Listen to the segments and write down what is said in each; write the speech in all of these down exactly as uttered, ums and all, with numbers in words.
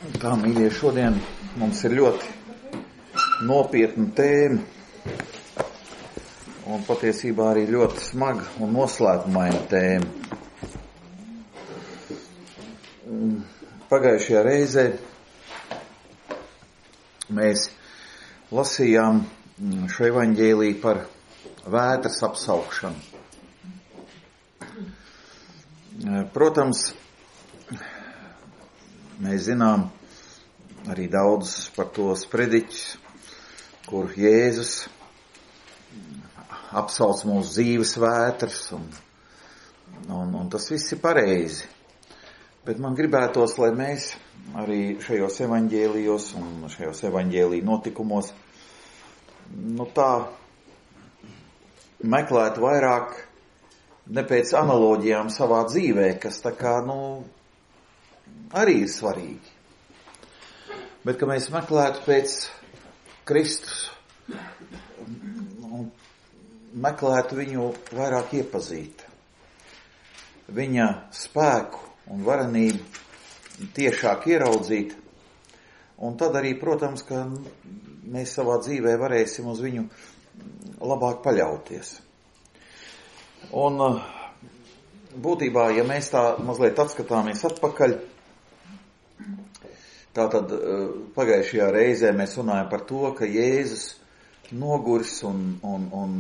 Tā, mīļie, šodien mums ir ļoti nopietna tēma un patiesībā arī ļoti smaga un noslēpumaina tēma. Pagājušajā reizē mēs lasījām šo evaņģēliju par vētras apsaukšanu. Protams, mēs zinām arī daudz par to sprediķus, kur Jēzus apsauc mūsu dzīves vētras, un, un, un tas viss ir pareizi. Bet man gribētos, lai mēs arī šajos evaņģēlijos un šajos evaņģēliju notikumos, nu tā, meklētu vairāk ne pēc analoģijām savā dzīvē, kas tā kā, nu, arī ir svarīgi. Bet, ka mēs meklētu pēc Kristus un meklētu viņu vairāk iepazīt. Viņa spēku un varenību tiešāk ieraudzīt. Un tad arī, protams, ka mēs savā dzīvē varēsim uz viņu labāk paļauties. Un būtībā, ja mēs tā mazliet atskatāmies atpakaļ, tātad pagājušajā reizē mēs runājam par to, ka Jēzus noguris un, un, un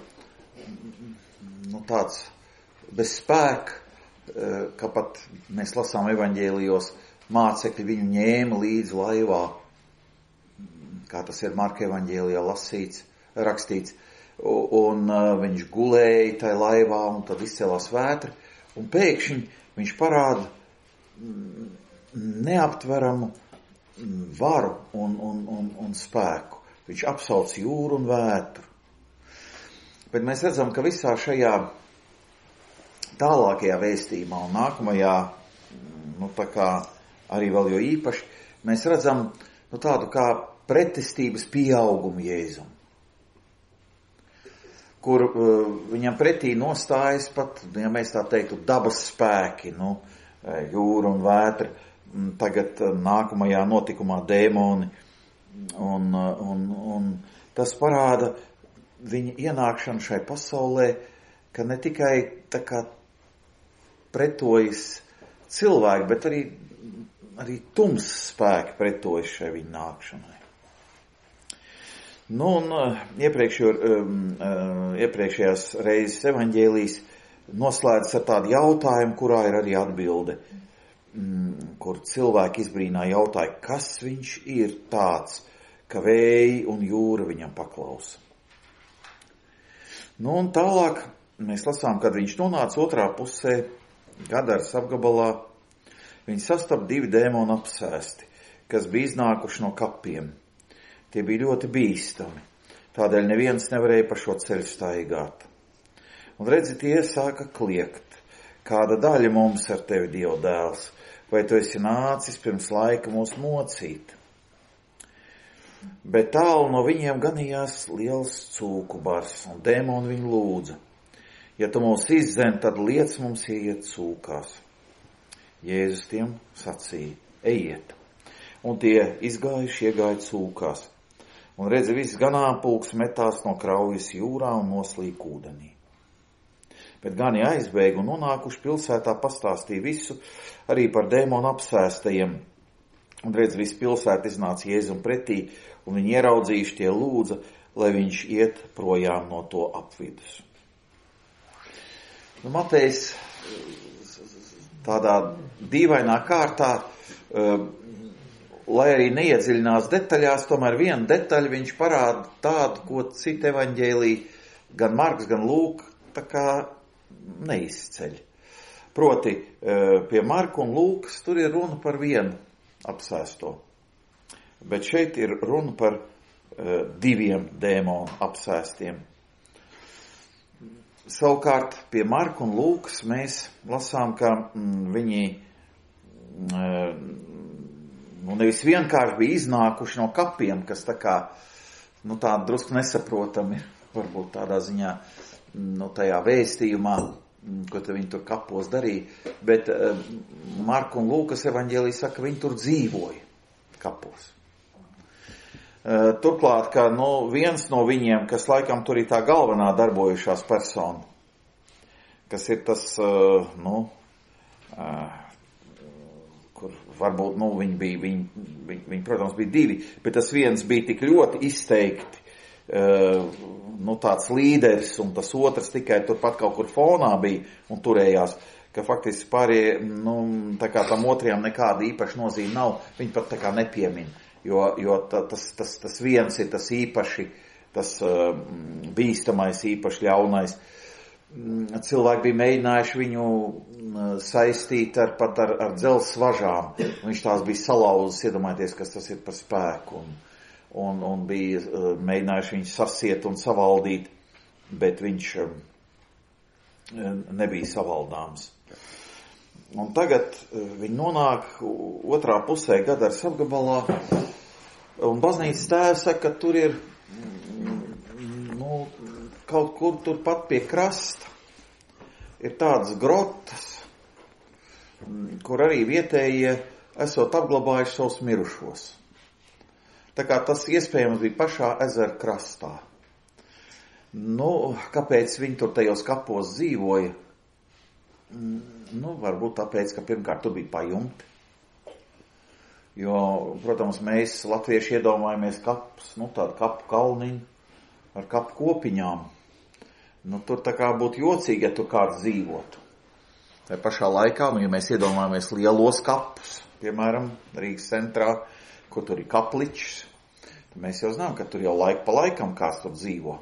nu, tāds bez spēka, ka pat mēs lasām evaņģēlijos, mācekļi viņu ņēma līdzi laivā, kā tas ir Marka evaņģēlijā lasīts, rakstīts, un viņš gulēja tajā laivā, un tad izcēlās vētra, un pēkšņi viņš parāda neaptveramu varu un, un, un, un spēku. Viņš apsauc jūru un vētru. Bet mēs redzam, ka visā šajā tālākajā vēstījumā un nākamajā, nu tā kā arī vēl jo īpaši, mēs redzam nu, tādu kā pretestības pieaugumu Jēzum, kur uh, viņam pretī nostājas pat, ja mēs tā teiktu, dabas spēki, nu, jūra un vētra, tagad nākamajā notikumā dēmoni, un, un, un tas parāda viņa ienākšanu šai pasaulē, ka ne tikai tā kā pretojas cilvēki, bet arī, arī tums spēki pretojas šai viņa nākšanai. Nu, un iepriekšējo, iepriekšējās reizes evaņģēlijs noslēdz ar tādu jautājumu, kurā ir arī atbilde, kur cilvēki izbrīnā jautāja, kas viņš ir tāds, ka vēji un jūra viņam paklausa. Nu, un tālāk mēs lasām, kad viņš nonāca otrā pusē, Gadaras apgabalā, viņi sastapa divi dēmoni apsēsti, kas bija iznākuši no kapiem. Tie bija ļoti bīstami, tādēļ neviens nevarēja pa šo ceļu staigāt. Un redzi, tie sāka kliegt, kāda daļa mums ar tevi, Dieva dēls, vai tu esi nācis pirms laika mūs mocīt? Bet tālu no viņiem ganījās liels cūku bars, un dēmoni viņu lūdza. Ja tu mūs izdzen, tad liec mums ieiet cūkās. Jēzus tiem sacīja, ejiet. Un tie izgājuši iegāja cūkās. Un redzi, viss ganāmpulks metās no kraujas jūrā un noslīk ūdenī. Bet gani aizbēga un nonākuši pilsētā pastāstīja visu arī par dēmonu apsēstajiem. Un redz, viss pilsēta iznāca Jēzum pretī, un viņi ieraudzījuši tie lūdza, lai viņš iet projām no to apvidus. Nu, Matejs tādā dīvainā kārtā, lai arī neiedziļinās detaļās, tomēr vienu detaļu viņš parāda tādu, ko citi evaņģēliji, gan Marks, gan Lūk, tā kā neizceļ. Proti, pie Marka un Lūkas tur ir runa par vienu apsēsto. Bet šeit ir runa par diviem dēmonu apsēstiem. Savukārt pie Marka un Lūkas mēs lasām, ka mm, viņi nu, nevis vienkārši bija iznākuši no kapiem, kas tā kā, nu tā drusku nesaprotami, varbūt tādā ziņā, nu tajā vēstījumā, ko te viņi tur kapos darīja, bet Marka un Lūkas evaņģēlija saka, viņi tur dzīvoja. kapos. Turklāt, ka nu, viens no viņiem, kas laikam tur ir tā galvenā darbojušās persona, kas ir tas, nu, kur varbūt, nu, viņi bija, viņi, viņi, viņi, protams, bija divi, bet tas viens bija tik ļoti izteikti, nu, tāds līderis, un tas otrs tikai turpat kaut kur fonā bija un turējās, ka faktiski pārējie, nu, tā kā tam otrajam nekāda īpaša nozīme nav, viņi pat tā kā nepiemina. Jo, jo tas, tas, tas viens ir tas īpaši, tas uh, bīstamais, īpaši ļaunais. Cilvēki bija mēģinājuši viņu uh, saistīt ar, pat ar, ar dzelzs važām. Viņš tās bija salauzis, iedomājieties, kas tas ir par spēku. Un, un, un bija uh, mēģinājuši viņu sasiet un savaldīt, bet viņš uh, nebija savaldāms. Un tagad viņi nonāk otrā pusē Gadaras apgabalā, un baznīcas tēvs saka, ka tur ir, nu, kaut kur tur pat pie krasta ir tādas grotas, kur arī vietējie esot apglabājuši savus mirušos. Tā kā tas iespējams bija pašā ezera krastā. Nu, kāpēc viņi tur tajos kapos dzīvoja? Nu, varbūt tāpēc, ka pirmkārt tur bija pajumti. Jo, protams, mēs latvieši iedomājamies kapus, nu, tādu kapu kalniņu ar kapu kopiņām. Nu, tur tā kā būtu jocīgi, ja tur kāds dzīvotu. Tai pašā laikā, nu, ja mēs iedomājamies lielos kapus, piemēram, Rīgas centrā, kur tur ir kapličs, tad mēs jau zinām, ka tur jau laika pa laikam kāds tur dzīvo.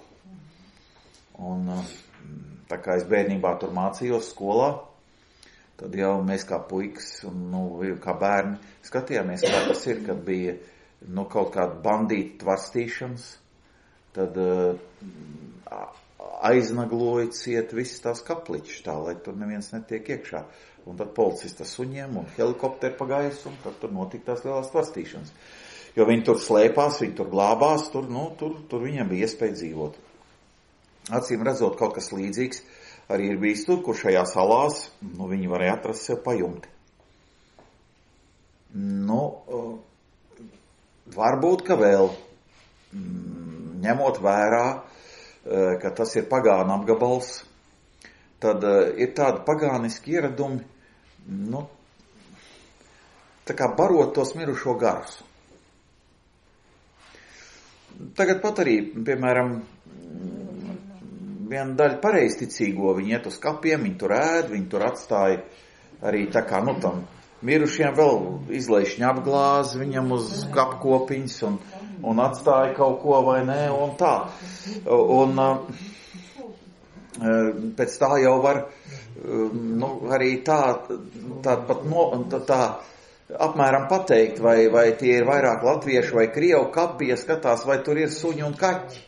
Un tā kā es bērnībā tur mācījos skolā, tad jau mēs kā puikas un, nu, kā bērni skatījāmies, kā tas ir, kad bija, nu, kaut kāda bandīta tvarstīšanas, tad uh, aiznagloja ciet visas tās kapličas tā, lai tur neviens netiek iekšā. Un tad policista suņiem un helikopteri pa gaisu, un tad tur notika tās lielās tvarstīšanas. Jo viņi tur slēpās, viņi tur glābās, tur, nu, tur, tur viņiem bija iespēja dzīvot. Acīm redzot, kaut kas līdzīgs arī ir bijis tur, kur šajās salās, nu, viņi varēja atrast sev pajumti. Nu, varbūt, ka vēl, ņemot vērā, ka tas ir pagāna apgabals, tad ir tādi pagāniski ieradumi, nu, tā kā barot tos mirušo garus. Tagad pat arī, piemēram, viena daļa pareizticīgo, viņi iet uz kapiem, viņi tur ēd, viņi tur atstāja arī tā kā, nu, tam mirušiem vēl izlaišņa apglāzi viņam uz kapkopiņas un, un atstāja kaut ko vai nē, un tā. Un pēc tā jau var, nu, arī tā, tā pat no, tā, tā apmēram pateikt, vai, vai tie ir vairāk latviešu vai krievu kapi, ja skatās, vai tur ir suņi un kaķi.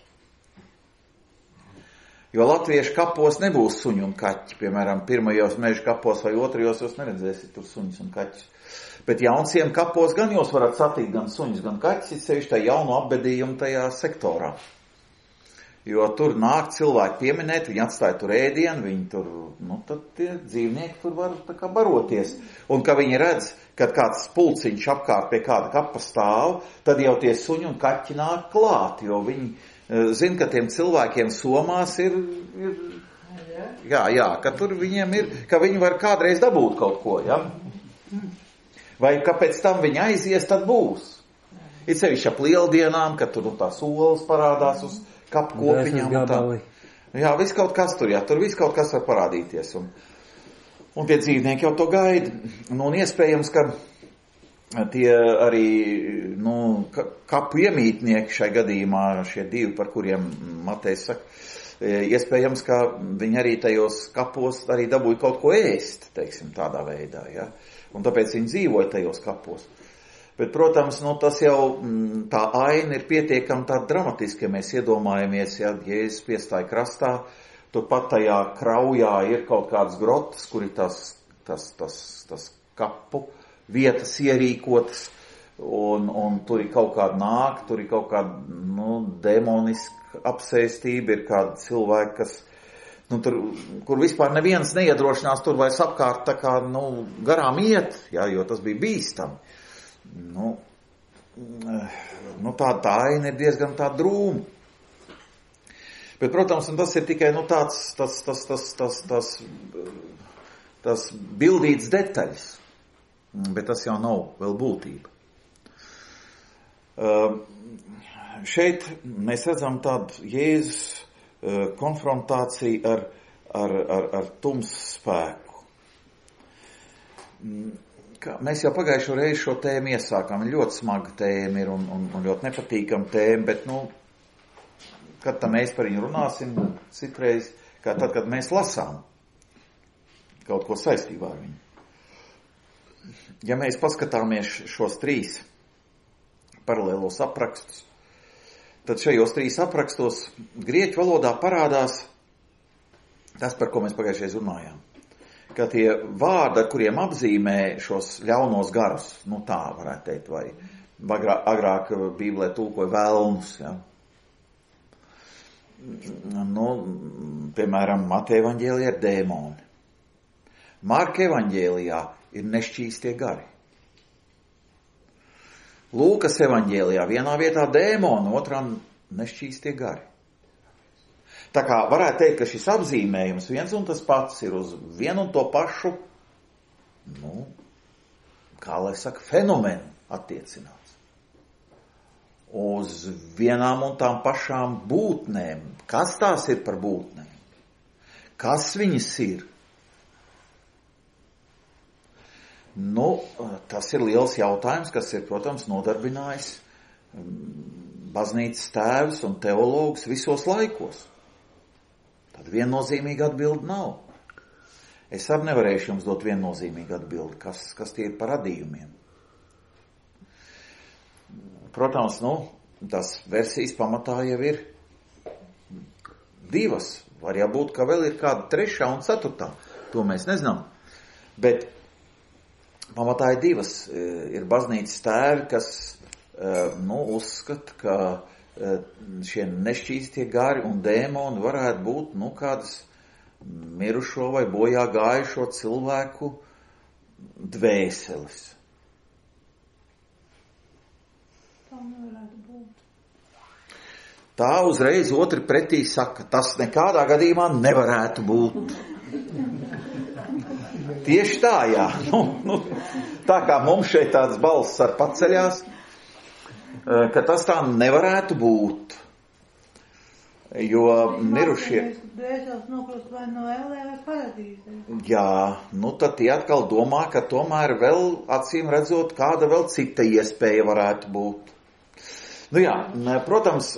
Jo latviešu kapos nebūs suņi un kaķi. Piemēram, pirmajos meža kapos vai otrajos jūs neredzēsiet tur suņus un kaķus. Bet jaunciem kapos gan jūs varat satikt gan suņus, gan kaķus, ir sevišķi tā jauno apbedījumu tajā sektorā. Jo tur nāk cilvēki pieminēt, viņi atstāja tur ēdienu, viņi tur, nu, tad tie dzīvnieki tur var tā kā baroties. Un ka viņi redz, kad kāds pulciņš apkārt pie kāda kapa stāv, tad jau tie suņi un kaķi nāk klāt, jo viņi zin, ka tiem cilvēkiem somās ir, ir jā, jā, ka tur viņiem ir, ka viņi var kādreiz dabūt kaut ko, ja? Vai ka pēc tam viņi aizies, tad būs. Ir sevišķi ap lieldienām, kad tur tās olas parādās uz kapu kopiņām. Un tā. Jā, viss kaut kas tur, jā, tur viss kaut kas var parādīties. Un, un tie dzīvnieki jau to gaida. Nu, un iespējams, ka tie arī, nu, kapu iemītnieki šai gadījumā, šie divi, par kuriem Matejs saka, iespējams, ka viņi arī tajos kapos arī dabūja kaut ko ēst, teiksim, tādā veidā, ja? Un tāpēc viņi dzīvoja tajos kapos. Bet, protams, nu, tas jau, tā aina ir pietiekami tā dramatiski, ja mēs iedomājamies, ja Jēzus piestāja krastā, turpat tajā kraujā ir kaut kādas grotas, kur ir tas, tas, tas, tas kapu vietas ierīkotas, un, un tur ir kaut kāda nāk, tur ir kaut kāda, nu, demoniska apsēstība, ir kādi cilvēki, kas, nu, tur, kur vispār neviens neiedrošinās tur vairs apkārt tā kā, nu, garām iet, jā, jo tas bija bīstami. Nu, tā, tā aina ir diezgan tā drūma. Bet, protams, tas ir tikai, nu, tāds, tas, tas, tas, tas, tas, tas bildīts detaļas. Bet tas jau nav vēl būtība. Uh, šeit mēs redzam tādu Jēzus uh, konfrontāciju ar, ar, ar, ar tumsu spēku. Kā, mēs jau pagājušo reizi šo tēmu iesākām. Ļoti smaga tēma ir un, un, un ļoti nepatīkama tēma, bet, nu, kad tā mēs par viņu runāsim, citreiz, kā tad, kad mēs lasām kaut ko saistībā ar viņu. Ja mēs paskatāmies šos trīs paralēlos aprakstus, tad šajos trīs aprakstos grieķu valodā parādās tas, par ko mēs pagājušajā runājām. Ka tie vārdi, ar kuriem apzīmē šos ļaunos garus, nu tā varētu teikt, vai agrāk, agrāk Bībelē tulkoja velnus, ja. Nu, piemēram, Mateja evaņģēlijā ir dēmoni. Marka evaņģēlijā ir nešķīstie gari. Lūkas evaņģēlijā vienā vietā dēmoni, otrā nešķīstie gari. Tā kā varētu teikt, ka šis apzīmējums viens un tas pats ir uz vienu un to pašu, nu, kā lai saka, fenomenu attiecināts. Uz vienām un tām pašām būtnēm. Kas tās ir par būtnēm? Kas viņas ir? Nu, tas ir liels jautājums, kas ir, protams, nodarbinājis baznīcas tēvus un teologus visos laikos. Tad viennozīmīga atbilde nav. Es arī nevarēšu jums dot viennozīmīgu atbildi, kas, kas tie ir par radījumiem. Protams, nu, tas versijas pamatā jau ir divas. Var jābūt, ka vēl ir kāda trešā un ceturtā. To mēs nezinām. Bet pamatā ir divas. Ir baznīcas tēvi, kas, nu, uzskata, ka šie nešķīstie gari un dēmoni varētu būt, nu, kādas mirušo vai bojā gājušo cilvēku dvēseles. Tā nevarētu būt. Tā uzreiz otri pretī saka, tas nekādā gadījumā nevarētu būt. Tieši tā, jā. Nu, nu, tā kā mums šeit tāds balss ar paceļās, ka tas tā nevarētu būt, jo mirušie... Dvēseles nokļūst vai no ellē vai paradīzē. Jā, nu tad tie atkal domā, ka tomēr vēl acīm redzot, kāda vēl cita iespēja varētu būt. Nu jā, protams,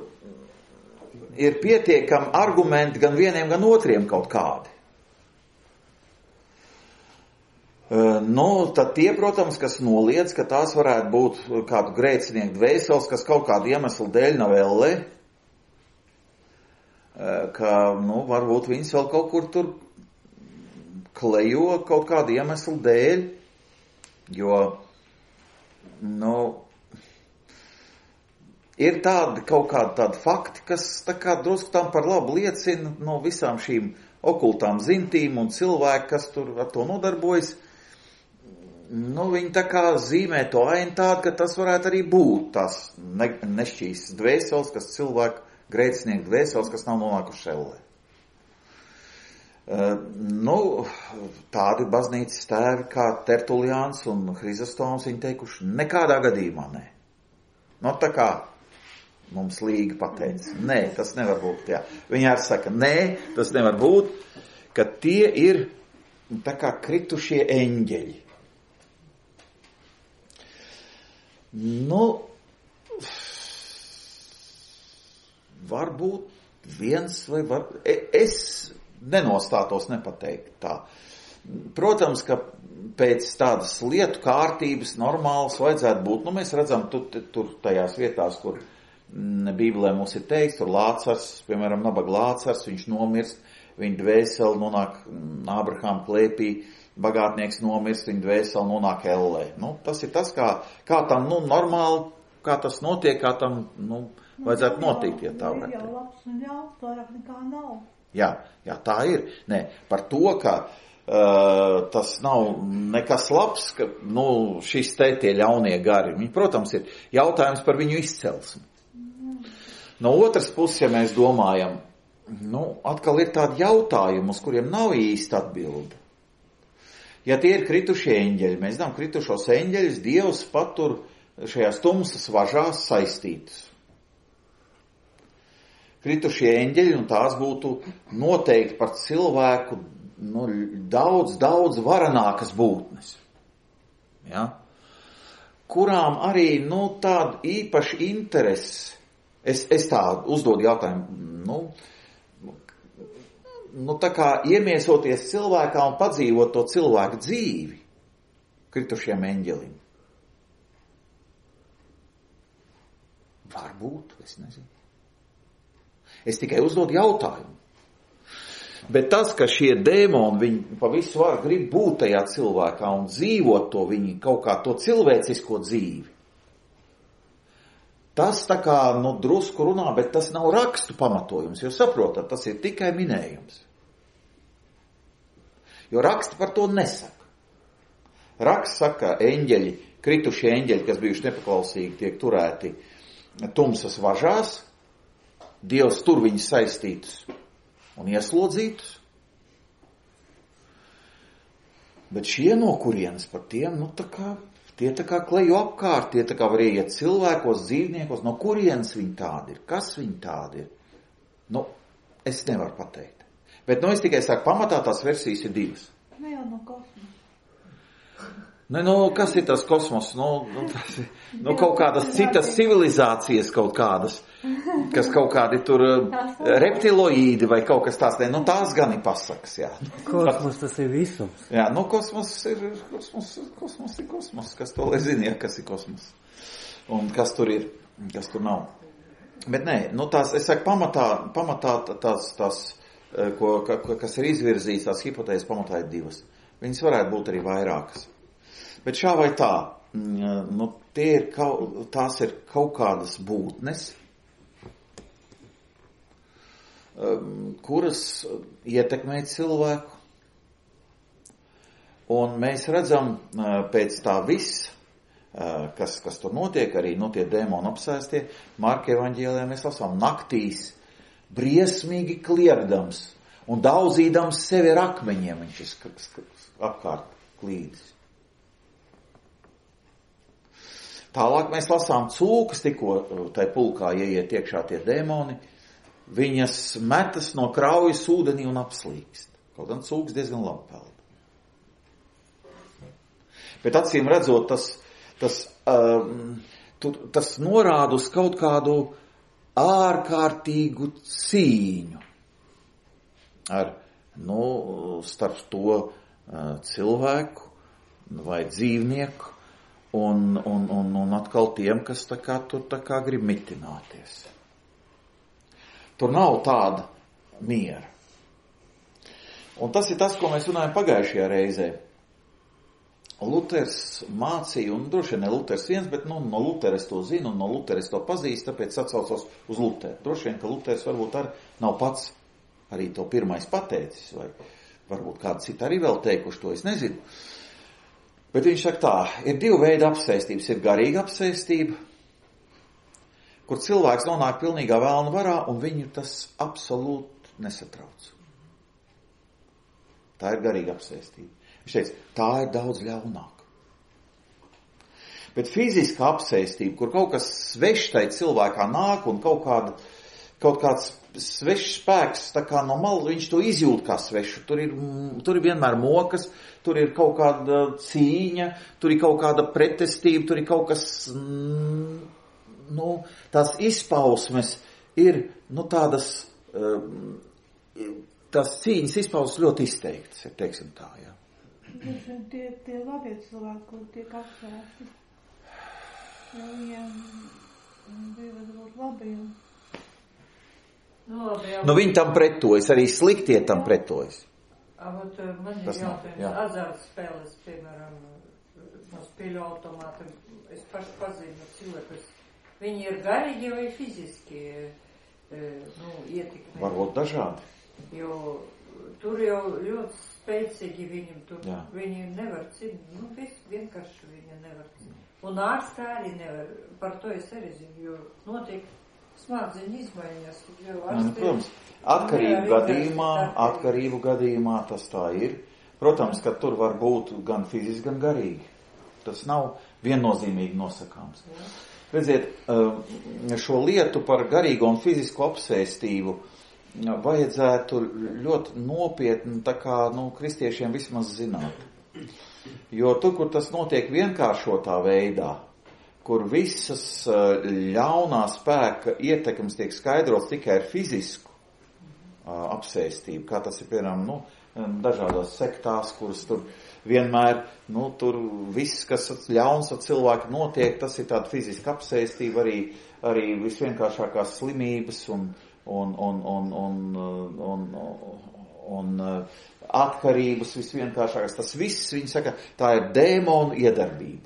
ir pietiekami argumenti gan vieniem, gan otriem kaut kādi. Nu, tad tie, protams, kas noliedz, ka tās varētu būt kādu grēcinieku dvēseles, kas kaut kādu iemeslu dēļ nav ellē, ka, nu, varbūt viņas vēl kaut kur tur klejo kaut kādu iemeslu dēļ, jo, nu, ir tādi kaut kādi tādi fakti, kas tā kā drusku tam par labu liecina no visām šīm okultām zintīm un cilvēki, kas tur ar to nodarbojas. Nu, viņi tā kā zīmē to ainu tādu, ka tas varētu arī būt tās ne, nešķīstas dvēseles, kas cilvēku grēcinieku dvēseles, kas nav nonākuši ellē. Uh, nu, tādi baznīcas tēvi kā Tertuliāns un Hrizostoms, viņi teikuši, nekādā gadījumā nē. Nu, tā kā mums Līga pateica, nē, tas nevar būt, jā. Viņi arī saka, nē, tas nevar būt, ka tie ir tā kā kritušie eņģeļi. Nu, varbūt viens vai var... Es nenostātos nepateikt tā. Protams, ka pēc tādas lietu kārtības normālas vajadzētu būt. Nu, mēs redzam tur, tur tajās vietās, kur Bībelē mums ir teikts, tur Lācars, piemēram, nabaga Lācars, viņš nomirst, viņa dvēseli nonāk Ābrahāma klēpī, bagātnieks nomirst, viņa dvēseli nonāk ellē. Nu, tas ir tas, kā, kā tam, nu, normāli, kā tas notiek, kā tam, nu, vajadzētu notikt, ja tā varētu. Jau labs un ļauts, vairāk nekā nav. Jā, jā, tā ir. Nē, par to, ka uh, uh, tas nav nekas labs, ka, nu, šis te tie ļaunie gari. Viņi, protams, ir jautājums par viņu izcelsmi. No otras puses, ja mēs domājam, nu, atkal ir tādi jautājumi, uz kuriem nav īsti atbilde. Ja tie ir kritušie eņģeļi, mēs zinām, kritušos eņģeļus Dievs patur šajās tumsas važās saistītas. Kritušie eņģeļi, un tās būtu noteikti par cilvēku nu, daudz, daudz varenākas būtnes. Ja? Kurām arī nu, tāda īpaša interese. Es, es tā uzdodu jautājumu, nu, nu, tā kā iemiesoties cilvēkā un padzīvot to cilvēku dzīvi kritušiem eņģelim. Varbūt, es nezinu. Es tikai uzdodu jautājumu. Bet tas, ka šie dēmoni, viņi pa visu varu grib būt tajā cilvēkā un dzīvot to viņi kaut kā to cilvēcisko dzīvi, tas tā kā, nu, drusku runā, bet tas nav rakstu pamatojums, jo saprotat, tas ir tikai minējums. Jo raksti par to nesaka. Raksts saka, eņģeļi, kritušie eņģeļi, kas bijuši nepaklausīgi, tiek turēti tumsas važās, Dievs tur viņus saistītus un ieslodzītus. Bet šie no kurienes par tiem, nu, tā kā, tie tā kā kleju apkārt, tie tā kā var ieiet cilvēkos, dzīvniekos, no kurienes viņi tādi ir, kas viņi tādi ir. Nu, es nevaru pateikt. Bet, nu, es tikai saku, pamatā tās versijas ir divas. Ne jau no kosmosa. Ne, nu, kas ir tas kosmos? Nu, nu, tas ir, nu, kaut kādas citas civilizācijas kaut kādas, kas kaut kādi tur reptiloīdi vai kaut kas tās, ne, nu, tās gan ir pasakas, jā. Kosmos tas ir visums. Jā, nu, kosmos ir, kosmos, kosmos ir kosmos, kas to lai zina, jā, kas ir kosmos. Un kas tur ir, kas tur nav. Bet nē, nu, tās, es saku, pamatā, pamatā tās, tās, ko, ka, kas ir izvirzīts, tās hipotēzes pamatā ir divas. Viņas varētu būt arī vairākas. Bet šā vai tā, nu, tie ir kaut, tās ir kaut kādas būtnes, kuras ietekmē cilvēku. Un mēs redzam pēc tā viss, kas, kas tur notiek, arī nu, tie dēmoni apsēstie, Marka evaņģēlijā mēs lasām naktīs, briesmīgi kliegdams un daudzīdams sevi ar akmeņiem, viņš ir apkārt klīdis. Tālāk mēs lasām cūkas, tikko tai pulkā ieiet iekšā tie dēmoni, viņas metas no kraujas ūdenī un apslīkst. Kaut gan cūkas diezgan labi peld. Bet acīm redzot, tas, tas, um, tu, tas norāda uz kaut kādu ārkārtīgu cīņu ar, nu, starp to uh, cilvēku vai dzīvnieku, Un, un, un, un atkal tiem, kas tā kā tur tā kā grib mitināties. Tur nav tāda miera. Un tas ir tas, ko mēs runājam pagājušajā reizē. Luters mācīja, un droši vien ne Luters viens, bet nu, no Lutera es to zinu, un no Lutera es to pazīstu, tāpēc atsaucos uz Luteru. Droši vien, ka Luters varbūt arī nav pats arī to pirmais pateicis, vai varbūt kādi citi arī vēl teikuši to, es nezinu. Bet viņš saka tā, ir divi veidi apsēstības. Ir garīga apsēstība, kur cilvēks nonāk pilnīgā vēlna varā, un viņu tas absolūti nesatrauc. Tā ir garīga apsēstība. Viņš teica, tā ir daudz ļaunāk. Bet fiziska apsēstība, kur kaut kas svešs tai cilvēkā nāk, un kaut, kāda, kaut kāds svešs spēks, tā kā no malas, viņš to izjūt kā svešu. Tur ir, tur ir vienmēr mokas, tur ir kaut kāda cīņa, tur ir kaut kāda pretestība, tur ir kaut kas, nu, tās izpausmes ir, nu, tādas, tās cīņas izpausmes ļoti izteiktas, ir, teiksim tā, jā. Tie, tie labie cilvēki, kur tiek apsvērti, ja viņiem bija būt labi, un Nu, labi, jā. Nu, viņi tam pretojas, arī sliktie tam pretojas. Ot, man ir Tas nav, jautājums, jā. azartspēles, piemēram, no spēļu automāta, es paši pazīnu cilvēkus, viņi ir garīgi vai fiziski, nu, ietekmē. Varbūt dažādi. Jo tur jau ļoti spēcīgi viņam tur, Jā. viņi nevar cīnīt, nu, viss vienkārši viņa nevar cīnīt. Un ārstā arī nevar, par to es arī zinu, jo notiek smadzeņu izmaiņas. Jo Nu, protams, atkarību gadījumā, atkarību gadījumā tas tā ir. Protams, ka tur var būt gan fiziski, gan garīgi. Tas nav viennozīmīgi nosakāms. Jā. Redziet, šo lietu par garīgo un fizisko apsēstību vajadzētu ļoti nopietni, tā kā, nu, kristiešiem vismaz zināt. Jo tur, kur tas notiek vienkāršotā veidā, kur visas ļaunā spēka ietekmes tiek skaidrots tikai ar fizisku apsēstību, kā tas ir, piemēram, nu, dažādās sektās, kuras tur vienmēr, nu, tur viss, kas ļauns ar cilvēku notiek, tas ir tāda fiziska apsēstība, arī, arī visvienkāršākās slimības un, un, un, un, un, un, un, un atkarības visvienkāršākās. Tas viss, viņi saka, tā ir dēmonu iedarbība.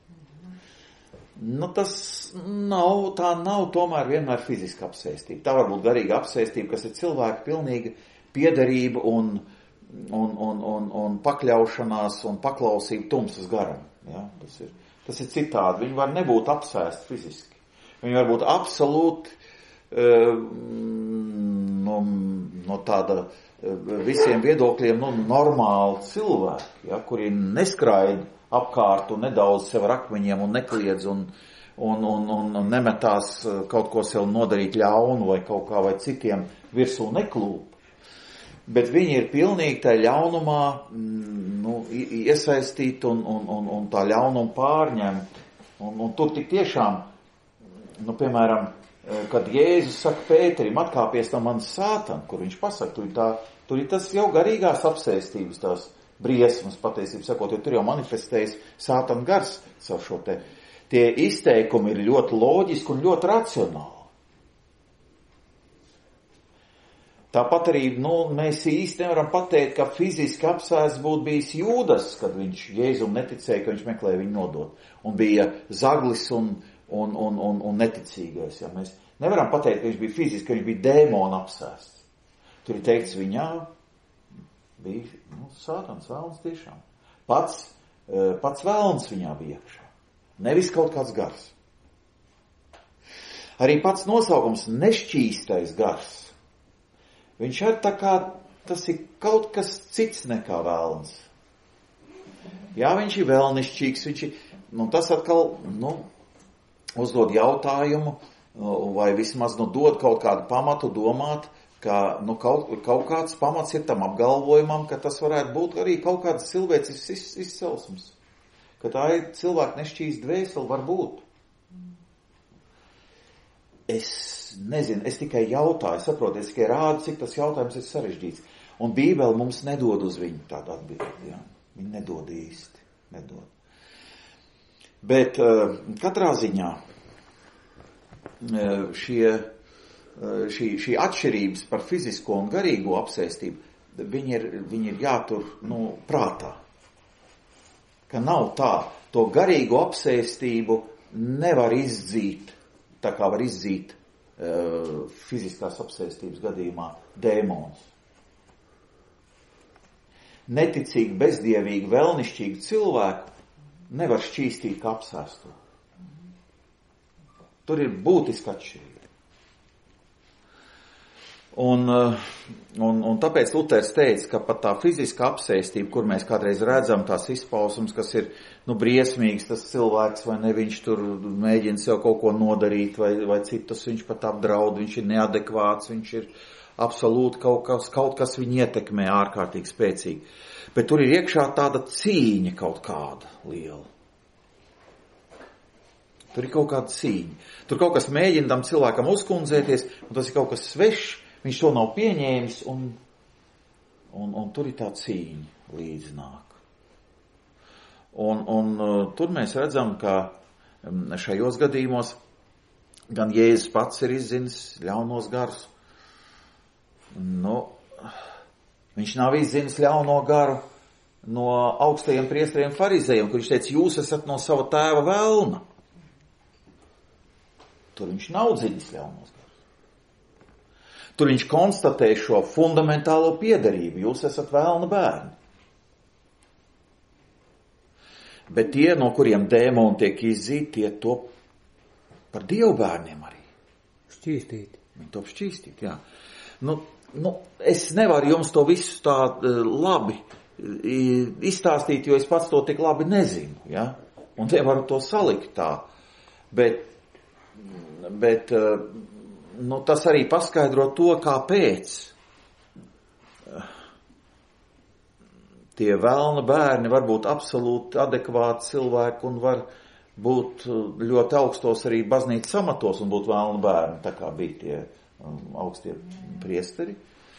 Nu, tas nav, tā nav tomēr vienmēr fiziska apsēstība. Tā var būt garīga apsēstība, kas ir cilvēka pilnīga piederība un Un, un, un, un pakļaušanās un paklausība tumsas garam. Ja? Tas ir, tas ir citādi. Viņi var nebūt apsēsti fiziski. Viņi var būt absolūti uh, no, no tāda uh, visiem viedokļiem nu, normāli cilvēki, ja? Kuri neskraida apkārt un nedaudz sev ar akmeņiem un nekliedz un, un, un, un, un nemetās kaut ko sev nodarīt ļaunu vai kaut kā vai citiem virsū neklūp. Bet viņi ir pilnīgi tā ļaunumā nu, iesaistīti un, un, un, un tā ļaunumu pārņemt. Un, un tur tik tiešām, nu, piemēram, kad Jēzus saka Pēterim, atkāpies no manas sātana, kur viņš pasaka, tur ir, tā, tur ir tas jau garīgās apsēstības, tās briesmas patiesību sakot, jo tur jau manifestējas sātana gars savu šo te. Tie izteikumi ir ļoti loģiski un ļoti racionāli. Tāpat arī, nu, mēs īsti nevaram pateikt, ka fiziski apsēsts būtu bijis Jūdas, kad viņš Jēzum neticēja, ka viņš meklēja viņu nodot. Un bija zaglis un, un, un, un, un neticīgais. Ja? Mēs nevaram pateikt, ka viņš bija fiziski, ka viņš bija dēmona apsēsts. Tur ir teikts, viņā bija, nu, sātans vēlns tiešām. Pats, pats vēlns viņā bija iekšā. Nevis kaut kāds gars. Arī pats nosaukums nešķīstais gars. Viņš ir tā kā, tas ir kaut kas cits nekā vēlns. Jā, viņš ir vēlnišķīgs, viņš ir, nu, tas atkal, nu, uzdod jautājumu, vai vismaz, nu, dod kaut kādu pamatu domāt, ka, nu, kaut, kaut kāds pamats ir tam apgalvojumam, ka tas varētu būt arī kaut kāds cilvēcis izcelsums. Ka tā ir cilvēka nešķīst dvēseli, var būt. Es nezinu, es tikai jautāju, saprotu, es tikai rādu, cik tas jautājums ir sarežģīts. Un Bībele mums nedod uz viņu tādu atbildi. Ja? Viņa nedod īsti. Nedod. Bet uh, katrā ziņā uh, šie, uh, šī, šī atšķirības par fizisko un garīgo apsēstību, viņi ir, viņi ir jātur, nu, prātā. Ka nav tā, to garīgo apsēstību nevar izdzīt, tā kā var izdzīt uh, fiziskās apsēstības gadījumā dēmons. Neticīgi, bezdievīgi, vēlnišķīgi cilvēku nevar šķīstīt kā apsēsto. Tur ir būtiska atšķirība. Un, un, un tāpēc Luters teica, ka pat tā fiziska apsēstība, kur mēs kādreiz redzam tās izpausmes, kas ir, nu, briesmīgs tas cilvēks, vai ne, viņš tur mēģina sev kaut ko nodarīt, vai, vai citus viņš pat apdraud, viņš ir neadekvāts, viņš ir absolūti kaut kas, kaut kas viņu ietekmē ārkārtīgi spēcīgi. Bet tur ir iekšā tāda cīņa kaut kāda liela. Tur ir kaut kāda cīņa. Tur kaut kas mēģina tam cilvēkam uzkundzēties, un tas ir kaut kas svešs, viņš to nav pieņēmis, un, un, un tur ir tā cīņa līdz nāk. Un, un tur mēs redzam, ka šajos gadījumos gan Jēzus pats ir izzinis ļaunos garus. Nu, viņš nav izzinis ļauno garu no augstajiem priesteriem farizējiem, kur viņš teica, jūs esat no sava tēva vēlna. Tur viņš nav dziļis ļaunos garus. Tur viņš konstatē šo fundamentālo piederību. Jūs esat vēlna bērni. Bet tie, no kuriem dēmoni tiek izzīt, tie top par dievu bērniem arī. Šķīstīt. Viņi top šķīstīt, jā. Nu, nu, es nevaru jums to visu tā uh, labi uh, izstāstīt, jo es pats to tik labi nezinu, jā. Un nevaru to salikt tā. Bet, bet uh, nu, tas arī paskaidro to, kāpēc tie velna bērni var būt absolūti adekvāti cilvēki un var būt ļoti augstos arī baznīcas amatos un būt velna bērni, tā kā bija tie um, augstie priesteri.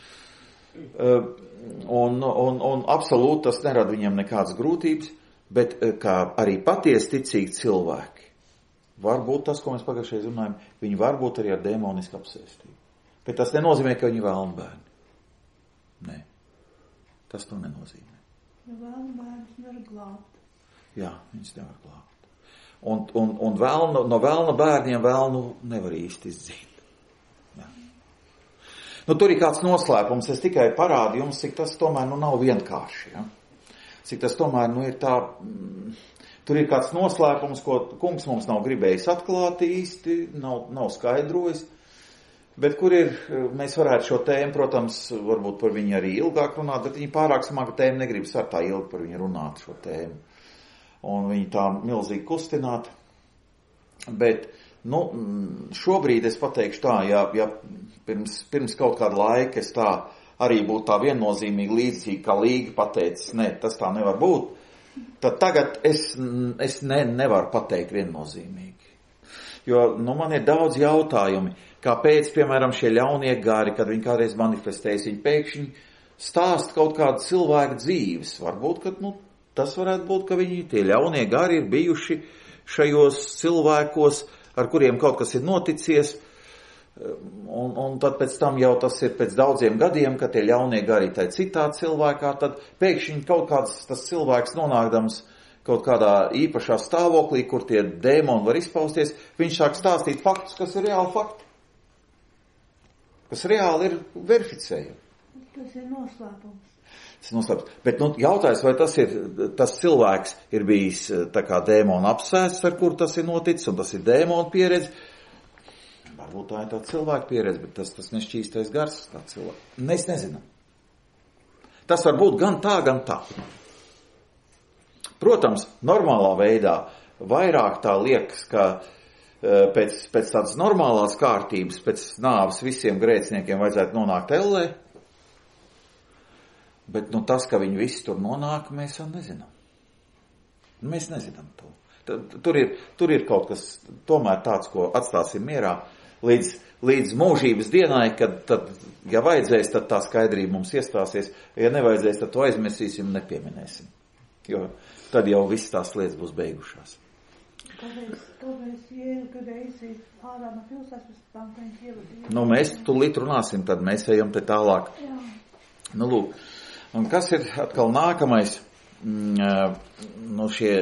Uh, un, un, un absolūti tas nerada viņiem nekādas grūtības, bet uh, kā arī patiesi ticīgi cilvēki, var būt tas, ko mēs pagājušajā runājam, viņi var būt arī ar dēmonisku apsēstību. Bet tas nenozīmē, ka viņi velna bērni. Nē, tas to nenozīmē. Jo vēlnu bērnus nevar glābt. Jā, viņus nevar glābt. Un, un, un vēlnu, no vēlna bērniem vēlnu nevar īsti izdzīt. Jā. Nu, tur ir kāds noslēpums, es tikai parādu jums, cik tas tomēr nu, nav vienkārši. Ja? Cik tas tomēr nu, ir tā, mm, tur ir kāds noslēpums, ko kungs mums nav gribējis atklāt īsti, nav, nav skaidrojis. Bet kur ir, mēs varētu šo tēmu, protams, varbūt par viņu arī ilgāk runāt, bet viņi pārāk smaga tēma negribas ar tā ilgi par viņu runāt šo tēmu. Un viņi tā milzīgi kustināt. Bet, nu, šobrīd es pateikšu tā, ja, ja pirms, pirms kaut kāda laika es tā arī būtu tā viennozīmīgi līdzīgi, kā Līga pateicis, ne, tas tā nevar būt, tad tagad es, es ne, nevaru pateikt viennozīmīgi. Jo, nu, man ir daudz jautājumi, kāpēc, piemēram, šie ļaunie gari, kad viņi kādreiz manifestējas, viņi pēkšņi stāst kaut kādu cilvēku dzīves. Varbūt, ka, nu, tas varētu būt, ka viņi, tie ļaunie gari ir bijuši šajos cilvēkos, ar kuriem kaut kas ir noticies, un, un tad pēc tam jau tas ir pēc daudziem gadiem, ka tie ļaunie gari tai citā cilvēkā, tad pēkšņi kaut kāds tas cilvēks nonākdams kaut kādā īpašā stāvoklī, kur tie dēmoni var izpausties, viņš sāk stāstīt faktus, kas ir reāli fakti. Kas reāli ir verificējami. Tas ir noslēpums. Tas ir noslēpums. Bet, nu, jautājums, vai tas ir, tas cilvēks ir bijis tā kā dēmona apsēsts, ar kur tas ir noticis, un tas ir dēmona pieredze. Varbūt tā ir tā cilvēka pieredze, bet tas, tas nešķīstais gars, tā cilvēka. Mēs nezinām. Tas var būt gan tā, gan tā. Protams, normālā veidā vairāk tā liekas, ka pēc, pēc tādas normālās kārtības, pēc nāves visiem grēciniekiem vajadzētu nonākt ellē, bet nu, tas, ka viņi visi tur nonāk, mēs jau nezinām. Mēs nezinām to. Tur ir, tur ir kaut kas tomēr tāds, ko atstāsim mierā līdz, līdz mūžības dienai, kad, tad, ja vajadzēs, tad tā skaidrība mums iestāsies, ja nevajadzēs, tad to aizmirsīsim, nepieminēsim. Jo tad jau viss tās lietas būs beigušās. Kāpēc, kāpēc Jēzu gribēja iziet ārā no pilsētas, tam viņš ievadīja? Nu, mēs tūlīt runāsim, tad mēs ejam te tālāk. Jā. Nu, lūk. Un kas ir atkal nākamais? Nu, šie,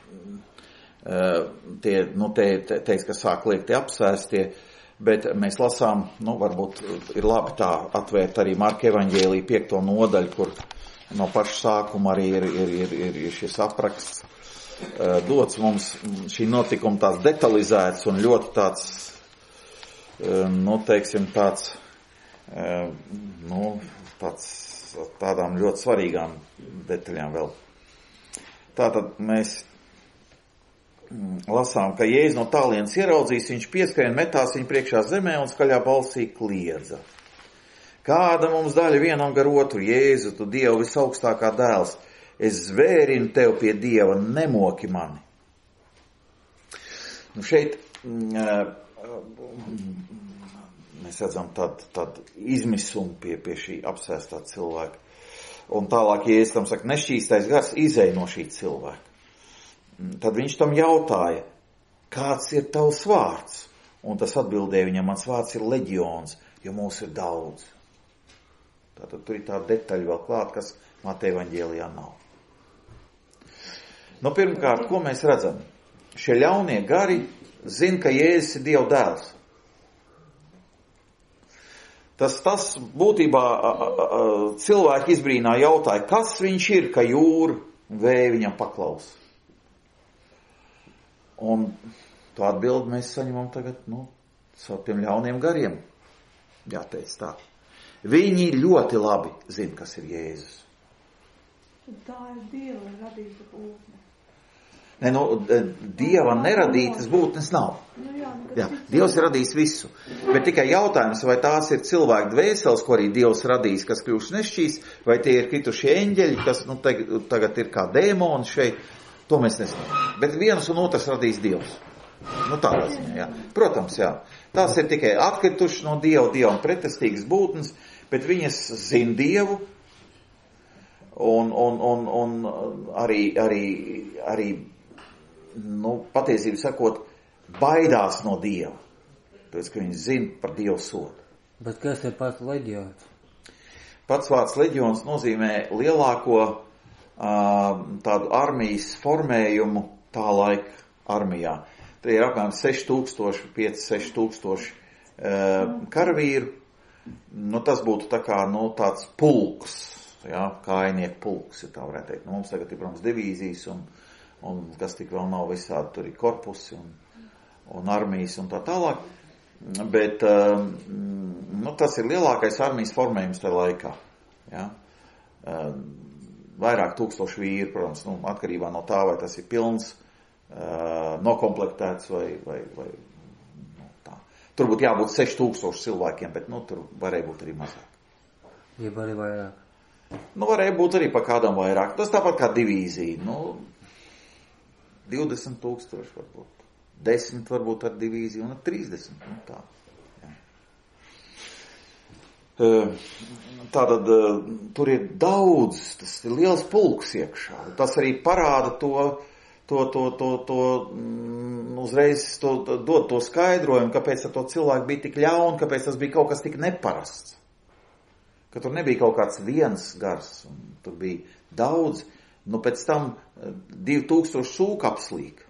tie, nu, te, te, teiks, ka sāk liekt tie apsēstie, bet mēs lasām, nu, varbūt ir labi tā atvērt arī Marka evaņģēlija piekto nodaļu, kur no paša sākuma arī ir, ir, ir, ir, ir šis apraksts uh, dots mums šī notikuma tāds detalizēts un ļoti tāds, uh, nu, teiksim, tāds, uh, nu, tāds, tādām ļoti svarīgām detaļām vēl. Tātad mēs mm, lasām, ka Jēzus no tālienes ieraudzījis, viņš pieskrien metās viņa priekšā zemē un skaļā balsī kliedza. Kāda mums daļa vienam gar otru, Jēzu, tu Dievu visaugstākā dēls, es zvērinu tev pie Dieva, nemoki mani. Nu šeit mēs redzam tādu, tādu izmisumu pie, pie šī apsēstā cilvēka. Un tālāk, Jēzus tam saka, nešķīstais gars izej no šī cilvēka. Tad viņš tam jautāja, kāds ir tavs vārds? Un tas atbildēja viņam, mans vārds ir leģions, jo mūs ir daudz. Tātad tur ir tā detaļa vēl klāt, kas Mateja evaņģēlijā nav. Nu, pirmkārt, ko mēs redzam? Šie ļaunie gari zina, ka Jēzus ir Dieva dēls. Tas, tas būtībā a, a, a, cilvēki izbrīnā jautāja, kas viņš ir, ka jūra un vēja viņam paklausa. Un to atbildi mēs saņemam tagad, nu, savu tiem ļauniem gariem. Jāteic tā. Viņi ļoti labi zina, kas ir Jēzus. Tā ir Dieva radīta būtne. Ne, nu, Dieva neradītas būtnes nav. Nu, jā, jā, Dievs ir radījis visu. Bet tikai jautājums, vai tās ir cilvēku dvēseles, ko arī Dievs radījis, kas kļūst nešķīs, vai tie ir kritušie eņģeļi, kas nu, tagad, tagad ir kā dēmoni šeit, to mēs nezinām. Bet viens un otrs radījis Dievs. Nu, tādā ziņā, jā. Protams, jā. Tās ir tikai atkrituši no Dieva, Dievam pretestīgas būtnes, bet viņas zina Dievu, un, un, un, un arī, arī, arī nu, patiesību sakot, baidās no Dieva. Tāpēc, ka viņi zina par Dievu sodu. Bet kas ir pats leģions? Pats vārds leģions nozīmē lielāko uh, tādu armijas formējumu tā laika armijā. Te ir apmēram seši tūkstoši, pieci seši tūkstoši uh, karavīru. Nu, tas būtu tā kā, nu, tāds pulks, jā, kājnieku pulks, ja tā varētu teikt. Nu, mums tagad ir, protams, divīzijas un un kas tik vēl nav visādi, tur ir korpusi un, un armijas un tā tālāk, bet um, nu, tas ir lielākais armijas formējums tajā laikā, ja? um, vairāk tūkstoši vīri, protams, nu, atkarībā no tā, vai tas ir pilns, uh, nokomplektēts vai, vai, vai nu, tā. Tur būtu jābūt seši tūkstoši cilvēkiem, bet nu, tur varēja būt arī mazāk. Jeb arī vairāk. Nu, varēja būt arī pa kādam vairāk. Tas tāpat kā divīzija, nu, divdesmit tūkstoši varbūt, desmit varbūt ar divīziju un ar trīsdesmit, nu tā. Jā. Tātad tur ir daudz, tas ir liels pulks iekšā. Tas arī parāda to, to, to, to, to uzreiz to, dod to skaidrojumu, kāpēc ar to cilvēku bija tik ļauni, kāpēc tas bija kaut kas tik neparasts. Ka tur nebija kaut kāds viens gars, un tur bija daudz. Nu, pēc tam divi tūkstoši sūku apslīk.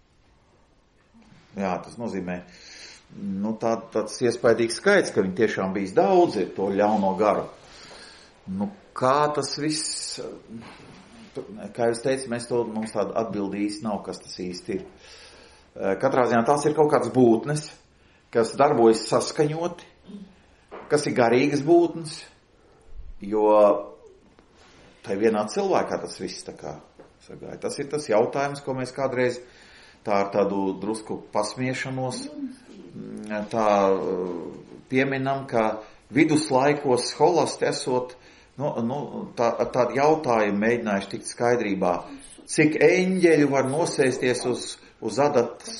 Jā, tas nozīmē, nu, tā, tāds iespaidīgs skaits, ka viņi tiešām bijis daudz, ir to ļauno garu. Nu, kā tas viss, kā jūs teicu, mēs to, mums tāda atbildīs nav, kas tas īsti ir. Katrā ziņā tās ir kaut kāds būtnes, kas darbojas saskaņoti, kas ir garīgas būtnes, jo tai vienā cilvēkā tas viss tā kā sagāja. Tas ir tas jautājums, ko mēs kādreiz tā ar tādu drusku pasmiešanos tā pieminam, ka viduslaikos holasti esot, nu, nu, tā, tādu jautājumu mēģinājuši tikt skaidrībā, cik eņģeļu var nosēsties uz, uz adatas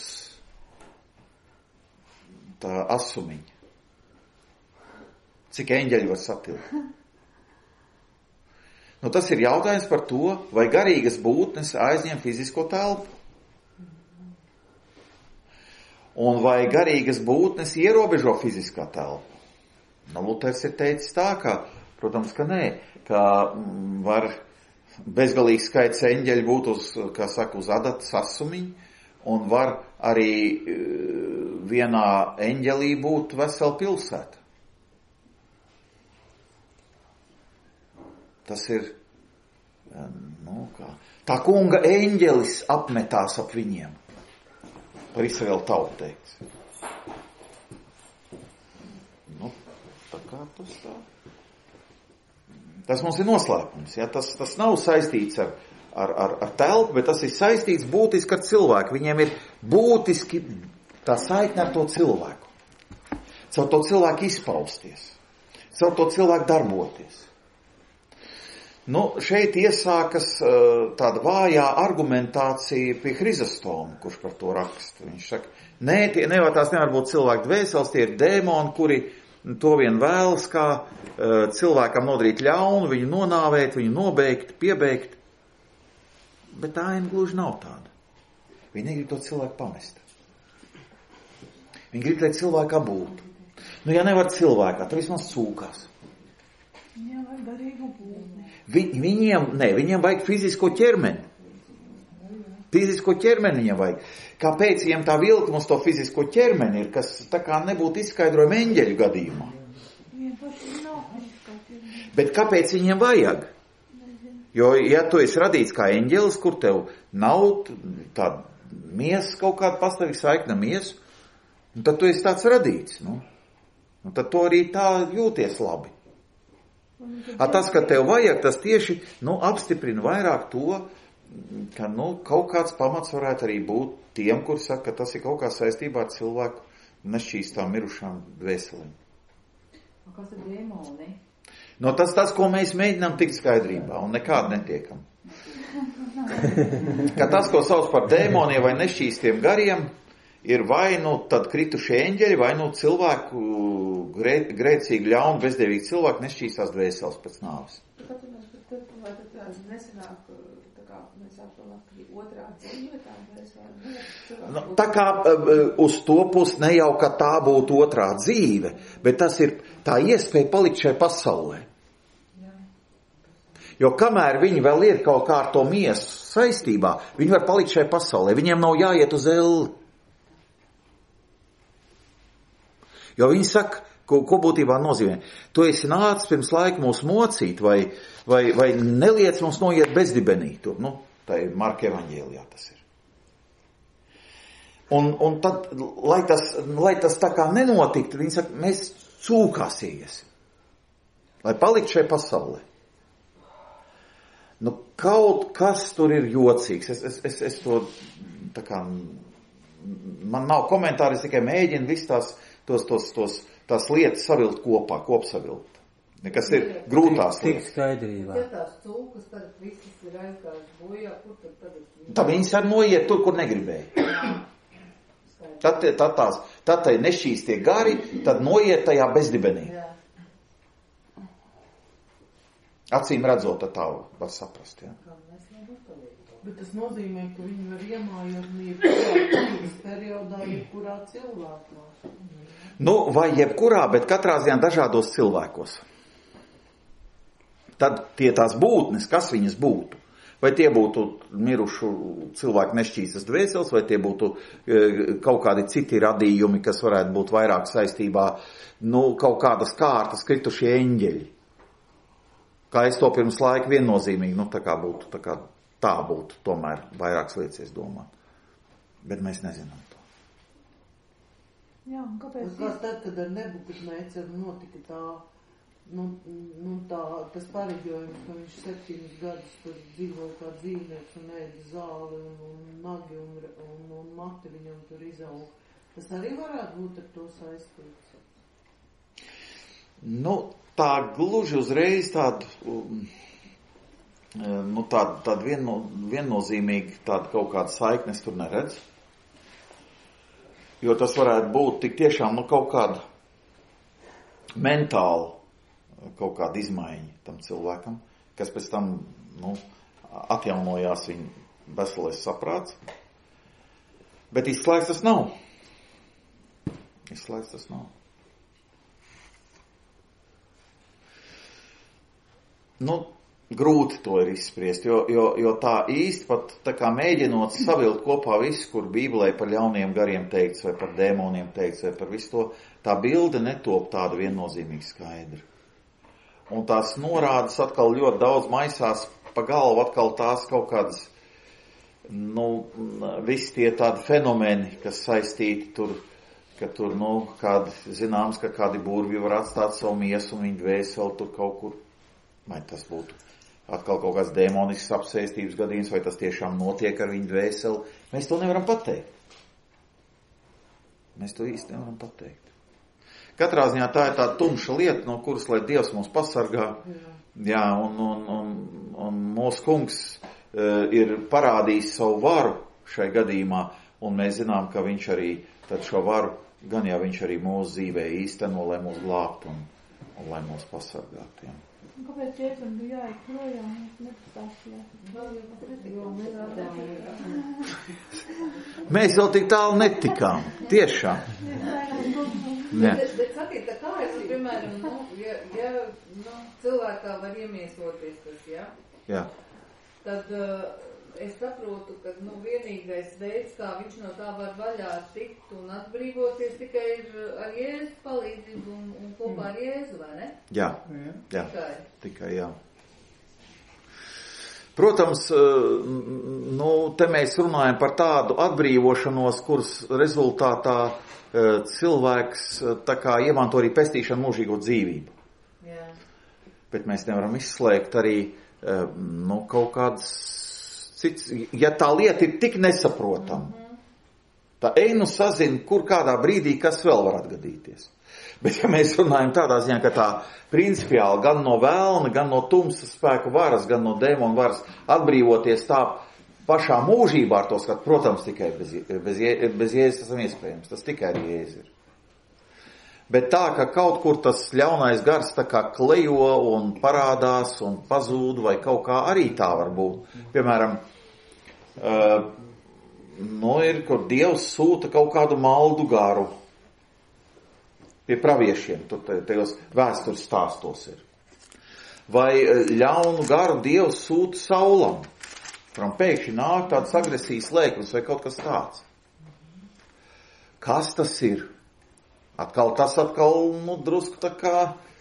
tā asumiņa. Cik eņģeļu var satilpt. Nu, tas ir jautājums par to, vai garīgas būtnes aizņem fizisko telpu. Un vai garīgas būtnes ierobežo fiziskā telpu. Nu, Luters ir teicis tā, ka, protams, ka nē, ka var bezgalīgs skaits eņģeļu būt uz, kā saka, uz adatas asumiņu, un var arī vienā eņģelī būt vesela pilsēta. Tas ir, nu kā, tā kunga eņģelis apmetās ap viņiem. Par Izraēlu tautu teikts. Nu, tā kā tas tā. Tas mums ir noslēpums, ja? tas, tas nav saistīts ar, ar, ar, ar telpu, bet tas ir saistīts būtiski ar cilvēku. Viņiem ir būtiski tā saikne ar to cilvēku. Caur to cilvēku izpausties. Caur to cilvēku darboties. Nu, šeit iesākas uh, tāda vājā argumentācija pie Hrizostoma, kurš par to raksta. Viņš saka, nē, tie nevar, tās nevar būt cilvēku dvēseles, tie ir dēmoni, kuri to vien vēlas, kā uh, cilvēkam nodarīt ļaunu, viņu nonāvēt, viņu nobeigt, piebeigt. Bet tā aina gluži nav tāda. Viņi negrib to cilvēku pamest. Viņi grib, lai cilvēkā būtu. Nu, ja nevar cilvēkā, tad vismaz cūkās. Viņiem vajag garīgu būtni. Vi, viņiem, ne, viņiem vajag fizisko ķermeni. Fizisko ķermeni viņiem vajag. Kāpēc viņiem tā vilkme uz to fizisko ķermeni ir, kas tā kā nebūtu izskaidrojama eņģeļu gadījumā? Viņiem paši nav fiziskā ķermeni. Bet kāpēc viņiem vajag? Jo, ja tu esi radīts kā eņģelis, kur tev nav tāda miesas kaut kāda pastāvīga saikna miesu, un tad tu esi tāds radīts, nu. Un tad tu arī tā jūties labi. A, tas, ka tev vajag, tas tieši, nu, apstiprina vairāk to, ka, nu, kaut kāds pamats varētu arī būt tiem, kur saka, ka tas ir kaut kā saistībā ar cilvēku nešķīstām mirušām dvēselēm. Kas ir dēmoni? No tas, tas, ko mēs mēģinām tikt skaidrībā, un nekādu netiekam. Ka tas, ko sauc par dēmoniem vai nešķīstiem gariem, ir vai nu tad krituši eņģeļi, vai nu cilvēku grē, grēcīgi ļauni, bezdevīgi cilvēki nešķīstās dvēseles pēc nāves. Nesenāk, tā kā mēs apdomāt, ka otrā dzīve tā dvēsele. Nu, tā kā uz to pusi ne jau, ka tā būtu otrā dzīve, bet tas ir tā iespēja palikt šai pasaulē. Jo kamēr viņi vēl ir kaut kā ar to miesu saistībā, viņi var palikt šai pasaulē. Viņiem nav jāiet uz elli. Jo viņi saka, ko, ko būtībā nozīmē. Tu esi nācis pirms laika mūs mocīt, vai, vai, vai neliec mums noiet bezdibenī. Tur, nu, tā ir Marka evaņģēlijā tas ir. Un, un tad, lai tas, lai tas tā kā nenotiktu, viņi saka, mēs cūkās iesim. Lai palikt šai pasaulē. Nu, kaut kas tur ir jocīgs. Es, es, es, es to, tā kā, man nav komentāri, es tikai mēģinu visu tās, tos, tos, tos, tās lietas savilkt kopā, kopsavilkt. Nekas ir grūtās Tik lietas. skaidrībā. Ja tās cūkas, tad visas ir aizgājušas bojā, kur tad tad ir? Tā viņas var noiet tur, kur negribēja. Tad, tad tās, tad tai nešķīstie gari, tad noiet tajā bezdibenī. Jā. Acīm redzot, tā var saprast, jā. Bet tas nozīmē, ka viņi var iemājot jebkurā periodā, jebkurā cilvēkā. Nu, vai jebkurā, bet katrā ziņā dažādos cilvēkos. Tad tie tās būtnes, kas viņas būtu? Vai tie būtu mirušu cilvēku nešķīstas dvēseles, vai tie būtu e, kaut kādi citi radījumi, kas varētu būt vairāk saistībā, nu, kaut kādas kārtas kritušie eņģeļi. Kā es to pirms laika viennozīmīgi, nu, tā kā būtu, tā kā tā būtu, tomēr vairākas lietas domāt. Bet mēs nezinām to. Jā, un kāpēc? Un kas tad, kad ar Nebukadneceru notika tā, nu, nu tā, tas pareģojums, ka viņš septiņus gadus tur dzīvo kā dzīvnieks un ēda zāli un, un nagi un, un, un mati viņam tur izaug. Tas arī varētu būt ar to saistīts. Nu, tā gluži uzreiz tādu, nu, tādu, tādu vienno, viennozīmīgi tādu kaut kādu saiknes tur neredz. Jo tas varētu būt tik tiešām, nu, kaut kāda mentāla, kaut kāda izmaiņa tam cilvēkam, kas pēc tam, nu, atjaunojās viņa veselais saprāts. Bet izslēgts tas nav. Izslēgts tas nav. Nu, grūti to ir izspriest, jo, jo, jo tā īsti pat tā kā mēģinot savilkt kopā visu, kur Bībelē par ļauniem gariem teikts, vai par dēmoniem teikts, vai par visu to, tā bilde netop tāda viennozīmīgi skaidra. Un tās norādes atkal ļoti daudz maisās pa galvu, atkal tās kaut kādas, nu, visi tie tādi fenomeni, kas saistīti tur, ka tur, nu, kādi, zināms, ka kādi burvi var atstāt savu miesu un viņu dvēseli tur kaut kur. Vai tas būtu atkal kaut kāds demonisks apsēstības gadījums, vai tas tiešām notiek ar viņu dvēseli. Mēs to nevaram pateikt. Mēs to īsti nevaram pateikt. Katrā ziņā tā ir tā tumša lieta, no kuras, lai Dievs mūs pasargā. Jā, Jā un, un, un, un mūsu kungs uh, ir parādījis savu varu šai gadījumā, un mēs zinām, ka viņš arī tad šo varu, gan jau viņš arī mūsu dzīvē īsteno, lai mūs glābtu un, un lai mūs pasargātu. Jā. Kāpēc Jēzum bija jāiet projām? Mēs vēl tik tālu netikām. Tiešām. Bet, bet sakiet, tā kā es, piemēram, nu, ja, ja nu, cilvēkā var iemiesoties tas, ja? Jā. Tad uh, es saprotu, ka nu, vienīgais veids, kā viņš no tā var vaļā tikt un atbrīvoties, tikai ir ar Jēzus palīdzību un, un kopā ar Jēzu, vai ne? Jā, jā. Tikai. Tikai, jā. Protams, nu, te mēs runājam par tādu atbrīvošanos, kuras rezultātā cilvēks tā kā iemanto arī pestīšanu mūžīgo dzīvību. Jā. Bet mēs nevaram izslēgt arī, nu, kaut kāds cits, ja tā lieta ir tik nesaprotama, mm-hmm. tā ej nu sazina, kur kādā brīdī kas vēl var atgadīties. Bet ja mēs runājam tādā ziņā, ka tā principiāli gan no vēlna, gan no tumsas spēku varas, gan no dēmonu varas atbrīvoties tā pašā mūžībā ar to skatu, protams, tikai bez, bez, bez Jēzus tas ir iespējams, tas tikai ar Jēzus ir. Bet tā, ka kaut kur tas ļaunais gars tā kā klejo un parādās un pazūd vai kaut kā arī tā var būt. Piemēram, uh, nu ir, kur Dievs sūta kaut kādu maldu garu pie praviešiem, tur tajos vēstures stāstos ir. Vai ļaunu garu Dievs sūta Saulam, kuram pēkšņi nāk tādas agresijas lēkmes vai kaut kas tāds. Kas tas ir? Atkal tas atkal, nu, drusku tā kā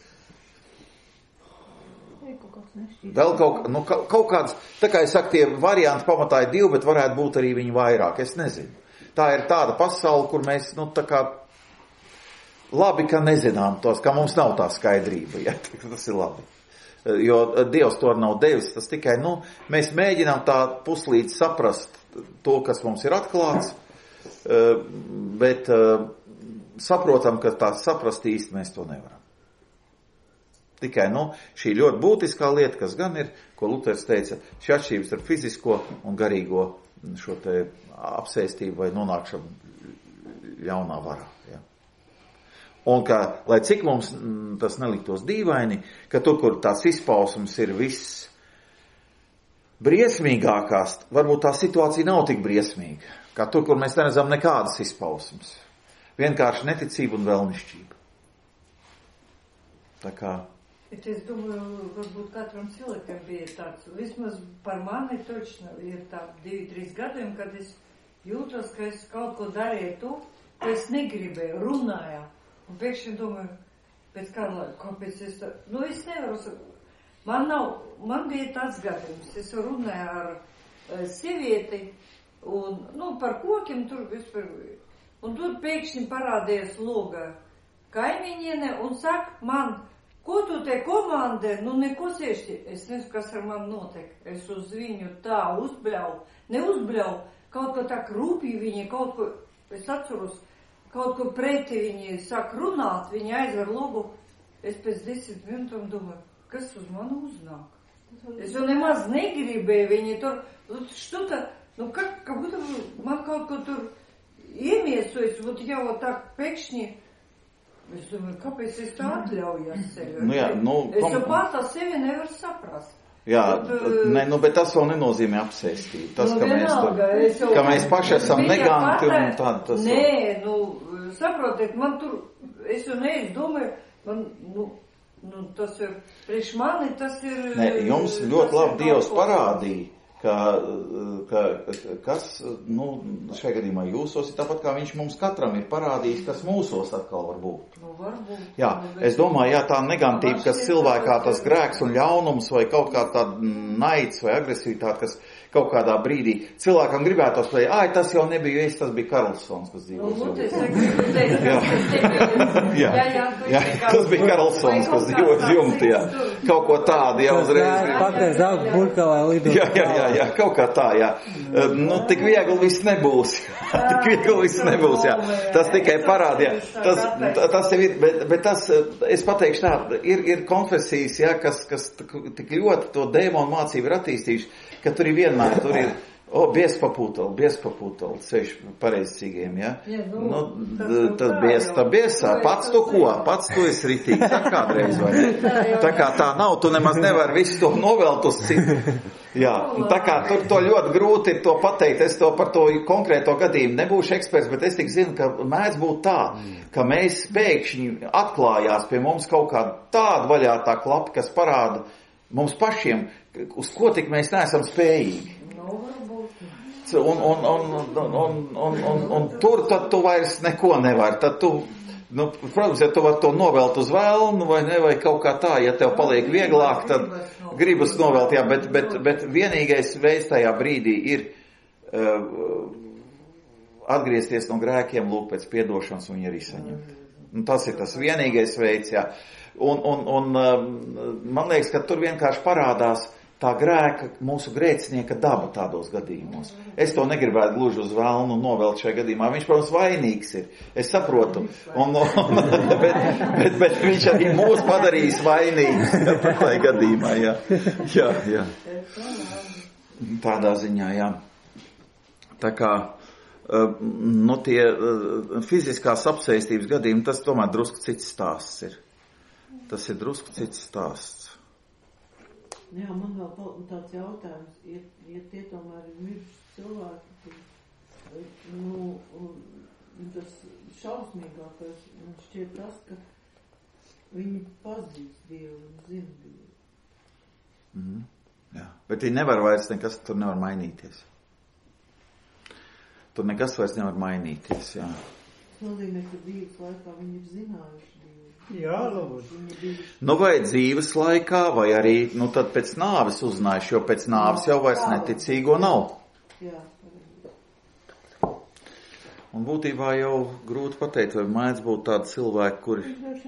vēl kaut, nu, kaut kāds, tā kā es saku, tie varianti pamatā ir divi, bet varētu būt arī viņi vairāk, es nezinu. Tā ir tāda pasaule, kur mēs, nu, tā kā labi, ka nezinām tos, ka mums nav tā skaidrība, ja, tas ir labi. Jo Dievs to nav devis, tas tikai, nu, mēs mēģinām tā puslīdz saprast to, kas mums ir atklāts, bet saprotam, ka tā saprast īsti mēs to nevaram. Tikai, nu, šī ļoti būtiskā lieta, kas gan ir, ko Luters teica, šī atšķirības ar fizisko un garīgo šo te apsēstību vai nonākšanu ļaunā varā, ja. Un ka, lai cik mums tas neliktos dīvaini, ka tur, kur tās izpausmes ir viss briesmīgākās, varbūt tā situācija nav tik briesmīga, kā tur, kur mēs neredzam nekādas izpausmes. Vienkārši neticība un vēlnišķība. Tā kā... Bet es domāju, varbūt katram cilvēkam bija tāds, vismaz par mani točno ir tā divi, trīs gadiem, kad es jūtos, ka es kaut ko darīju to, ko es negribēju, runāju. Un pēkšņi domāju, pēc kāda laika, kāpēc es tā, nu es nevaru, man nav, man bija tāds gadījums, es runāju ar uh, sievieti, un, nu, par kokiem tur vispār, un tur pēkšņi parādījās loga kaimiņiene, un saka man, ko tu te komandē, nu neko sieši, es nezinu, kas ar man notiek, es uz viņu tā uzbļau, neuzbļau, kaut ko tā krūpī viņa, kaut ko, es atceros, kaut ko preti viņi sāk runāt, viņi aizver logu, es pēc desmit minūtēm domāju, kas uz mani uznāk. Es jau nemaz negribēju, viņi tur, что-то, nu, kā, kā būtu man kaut ko tur iemiesojas, вот jau tā pēkšņi, es domāju, kāpēc es tā atļaujos sevi? Nu jā, nu, es kom... jau pats sevi nevaru saprast. Jā, bet, ne, nu, bet tas vēl nenozīmē apsēstību. Tas, nu, ka, mēs, vienalga, tur, ka mēs paši esam neganti un tādi tas... Nē, nu, saprotiet, man tur, es jau neizdomāju, man, nu, nu, tas ir, priekš mani tas ir... Nē, jums ļoti labi Dievs parādīja, ka, ka, kas, nu, šajā gadījumā jūsos ir tāpat, kā viņš mums katram ir parādījis, kas mūsos atkal var būt. Nu, varbūt. Jā, es domāju, jā, tā negantība, kas cilvēkā tas grēks un ļaunums vai kaut kā tāda naids vai agresivitāte, kas kaut kādā brīdī cilvēkam gribētos teikt, ai, tas jau nebija es, tas bija Karlsons, kas dzīvo uz jumta. Jā, jā, tas bija Karlsons, kas dzīvo uz jumta, jā. Kaut ko tādu, jā, uzreiz. Pakaļ zelta burkavā lidot. Jā, jā, jā, jā, kaut kā tā, jā. Nu, tik viegli viss nebūs. Tik viegli viss nebūs, jā. Tas tikai parāda, jā. Tas, tas jau ir, bet, bet tas, es pateikšu tā, ir, ir konfesijas, jā, kas, kas tik ļoti to dēmonu mācību ir attīstījuši, ka tur ir vienmēr, tur ir, o, oh, biespapūtali, biespapūtali, sevišķi pareizcīgiem, ja? Ja, nu, nu, tas bies, tā biesā, pats to ko, pats to esi ritīgs, tā kādreiz, vai ne? Tā kā tā nav, tu nemaz nevar visu to novelt uz citu. Jā, un tā kā tur to ļoti grūti ir to pateikt, es to par to konkrēto gadījumu nebūšu eksperts, bet es tik zinu, ka mēdz būt tā, ka mēs pēkšņi atklājās pie mums kaut kāda tāda vaļātā klapa, kas parāda mums pašiem, uz ko tik mēs neesam spējīgi. Un, un, un, un, un, un, un, un tur tad tu vairs neko nevari. Tad tu Nu, protams, ja tu vari to novelt uz vēlnu, vai ne, vai kaut kā tā, ja tev paliek vieglāk, tad gribas novelt, jā, bet, bet, bet vienīgais veids tajā brīdī ir uh, atgriezties no grēkiem, lūk pēc piedošanas un arī saņemt. Un tas ir tas vienīgais veids, jā. Un, un, un uh, man liekas, ka tur vienkārši parādās tā grēka, mūsu grēcinieka daba tādos gadījumos. Es to negribētu gluži uz vēlnu novelt šajā gadījumā. Viņš, protams, vainīgs ir. Es saprotu. Un, un, bet, bet, bet viņš arī mūs padarīs vainīgs. Tajā gadījumā, jā. Jā, jā. Tādā ziņā, jā. Tā kā, nu, tie fiziskās apsēstības gadījumi, tas tomēr drusku cits stāsts ir. Tas ir drusku cits stāsts. Jā, man vēl tāds jautājums, ja, ja tie tomēr ir miruši cilvēki, tad, nu, un tas šausmīgākais, man šķiet tas, ka viņi pazīst Dievu un zina Dievu. Mm, jā, bet viņi nevar vairs nekas, tur nevar mainīties. Tur nekas vairs nevar mainīties, jā. Tas nozīmē, ka dzīves laikā viņi ir zinājuši. Jā, labi. Nu, vai dzīves laikā, vai arī, nu, tad pēc nāves uzzinājuši, jo pēc nāves jau vairs neticīgo nav. Jā. Un būtībā jau grūti pateikt, vai mēdz būt tādi cilvēki, kuri...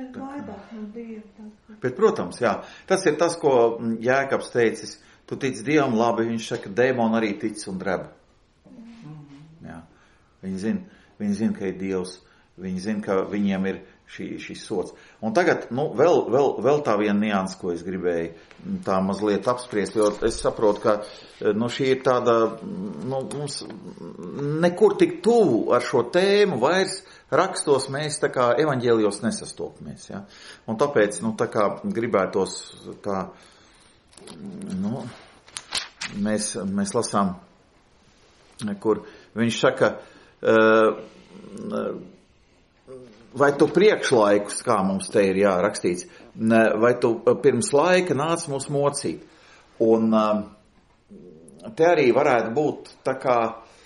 Bet, protams, jā, tas ir tas, ko Jēkabs teicis, tu tic Dievam, labi, viņš saka, dēmoni arī tic un dreb. Jā, viņi zina, viņi zina, ka ir Dievs, viņi zina, ka viņiem ir šī, šis sots. Un tagad, nu, vēl, vēl, vēl tā viena nianses, ko es gribēju tā mazliet apspriest, jo es saprotu, ka, nu, šī ir tāda, nu, mums nekur tik tuvu ar šo tēmu vairs rakstos mēs tā kā evaņģēlijos nesastopamies, ja. Un tāpēc, nu, tā kā gribētos tā, nu, mēs, mēs lasām, kur viņš saka, uh, vai tu priekšlaikus, kā mums te ir jārakstīts, vai tu pirms laika nāc mūs mocīt. Un te arī varētu būt tā kā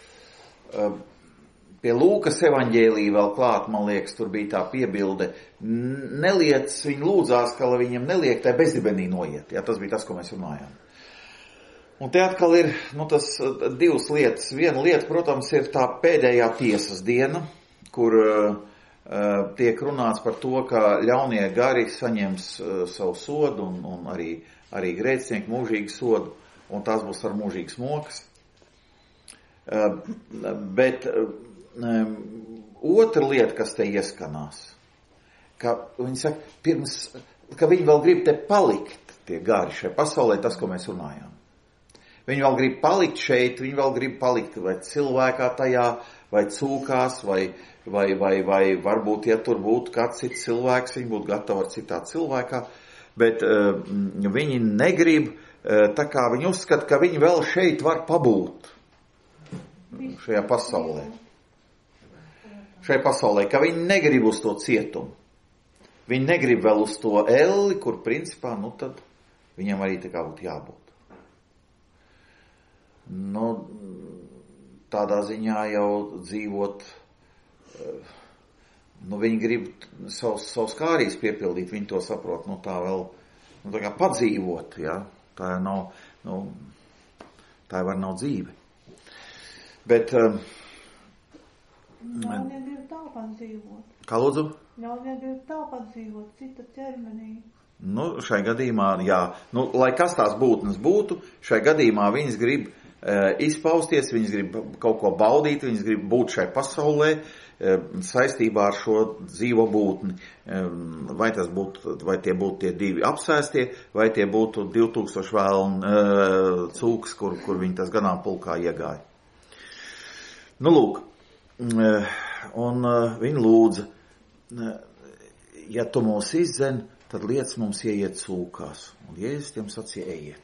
pie Lūkas evaņģēlija vēl klāt, man liekas, tur bija tā piebilde, neliec, viņi lūdzās, ka lai viņam neliek tai bezdibenī noiet. Jā, tas bija tas, ko mēs runājām. Un te atkal ir, nu, tas divas lietas. Viena lieta, protams, ir tā pēdējā tiesas diena, kur uh, tiek runāts par to, ka ļaunie gari saņems uh, savu sodu un, un arī, arī grēcinieki mūžīgu sodu, un tās būs ar mūžīgas mokas. Uh, bet um, otra lieta, kas te ieskanās, ka viņi saka, pirms, ka viņi vēl grib te palikt, tie gari šai pasaulē, tas, ko mēs runājām. Viņi vēl grib palikt šeit, viņi vēl grib palikt vai cilvēkā tajā, vai cūkās, vai, vai, vai, vai varbūt, ja tur būtu kāds cits cilvēks, viņi būtu gatavi ar citā cilvēkā, bet uh, viņi negrib, uh, tā kā viņi uzskata, ka viņi vēl šeit var pabūt, šajā pasaulē. Šajā pasaulē, ka viņi negrib uz to cietumu. Viņi negrib vēl uz to elli, kur principā, nu tad viņam arī tā kā būtu jābūt. Nu, tādā ziņā jau dzīvot, nu, viņi grib savus, savus kārīs piepildīt, viņi to saprot, nu, tā vēl, nu, tā kā padzīvot, ja, tā jau nav, nu, tā jau var nav dzīve. Bet, um, nav negrib tāpat dzīvot. Kā lūdzu? Nav negrib tāpat dzīvot, cita ķermenī. Nu, šai gadījumā, jā, nu, lai kas tās būtnes būtu, šai gadījumā viņas grib izpausties, viņas grib kaut ko baudīt, viņas grib būt šai pasaulē saistībā ar šo dzīvo būtni. Vai tas būtu, vai tie būtu tie divi apsēstie, vai tie būtu divi tūkstoši vēlni cūks, kur, kur viņi tas ganāmpulkā iegāja. Nu, lūk, un viņi lūdza, ja tu mūs izdzen, tad liec mums ieiet cūkās. Un Jēzus tiem sacīja, ejiet.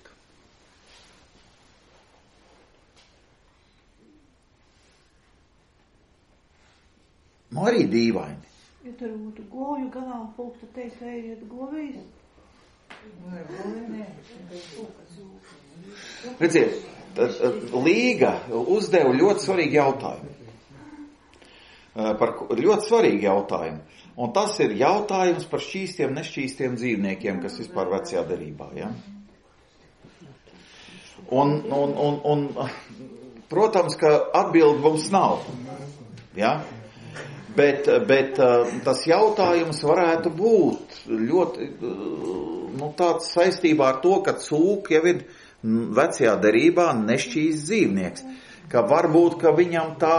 Nu, arī dīvaini. Ja tur būtu govju ganāmpulks, tad teikt, ejiet govīs. Redziet, Līga uzdeva ļoti svarīgu jautājumu. par ļoti svarīgu jautājumu. Un tas ir jautājums par šķīstiem, nešķīstiem dzīvniekiem, kas vispār vecajā derībā. Ja? Un, un, un, un, protams, ka atbildi mums nav. Ja? Bet, bet tas jautājums varētu būt ļoti nu, tāds saistībā ar to, ka cūka jau ir vecajā derībā nešķīsts dzīvnieks. Ka varbūt, ka viņam tā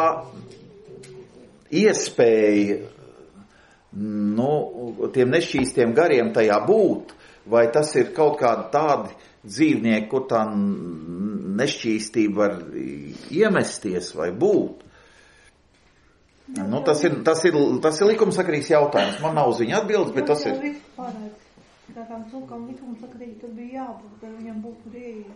iespēja nu, tiem nešķīstiem gariem tajā būt, vai tas ir kaut kādi tādi dzīvnieki, kur tā nešķīstība var iemesties vai būt. Nu, tas ir, tas ir, tas ir likumsakarīgs jautājums. Man nav uz viņu atbildes, bet tas ir. Tādām cūkām likumsakarīgi tur bija jābūt, ka viņam būtu rieja.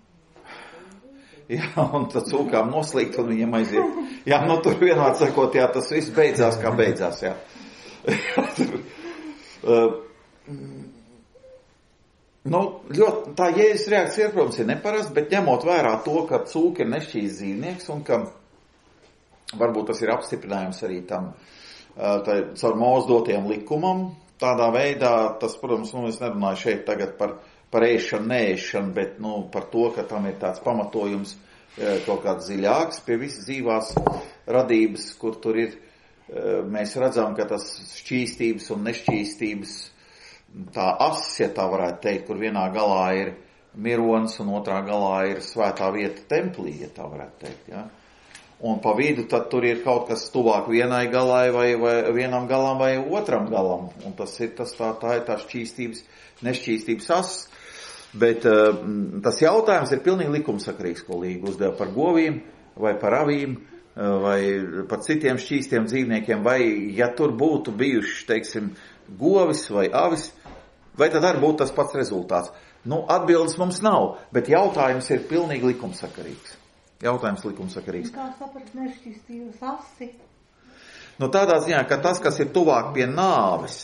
Jā, un tad cūkām noslīgt un viņiem aiziet. Jā, nu tur vienādi sakot, jā, tas viss beidzās, kā beidzās, jā. uh, nu, ļoti, tā Jēzus reakcija, protams, ir neparasta, bet ņemot vērā to, ka cūka ir nešķīsts dzīvnieks un ka varbūt tas ir apstiprinājums arī tam tā, caur Mūzes dotajam likumam. Tādā veidā, tas, protams, nu, es nerunāju šeit tagad par, par ēšanu, neēšanu, bet nu, par to, ka tam ir tāds pamatojums kaut kāds dziļāks pie visas dzīvās radības, kur tur ir, mēs redzam, ka tas šķīstības un nešķīstības tā as, ja tā varētu teikt, kur vienā galā ir mironis un otrā galā ir svētā vieta templī, ja tā varētu teikt, ja. Un pa vidu tad tur ir kaut kas tuvāk vienai galai vai, vai vienam galam vai otram galam. Un tas ir tas tā, tā ir tā šķīstības, nešķīstības as. Bet uh, tas jautājums ir pilnīgi likumsakarīgs, ko Līga uzdeva par govīm vai par avīm uh, vai par citiem šķīstiem dzīvniekiem. Vai ja tur būtu bijuši, teiksim, govis vai avis, vai tad arī būtu tas pats rezultāts? Nu, atbildes mums nav, bet jautājums ir pilnīgi likumsakarīgs. Jautājums likumsakarīgs. Kā saprast nešķīstības asi? Nu, tādā ziņā, ka tas, kas ir tuvāk pie nāves,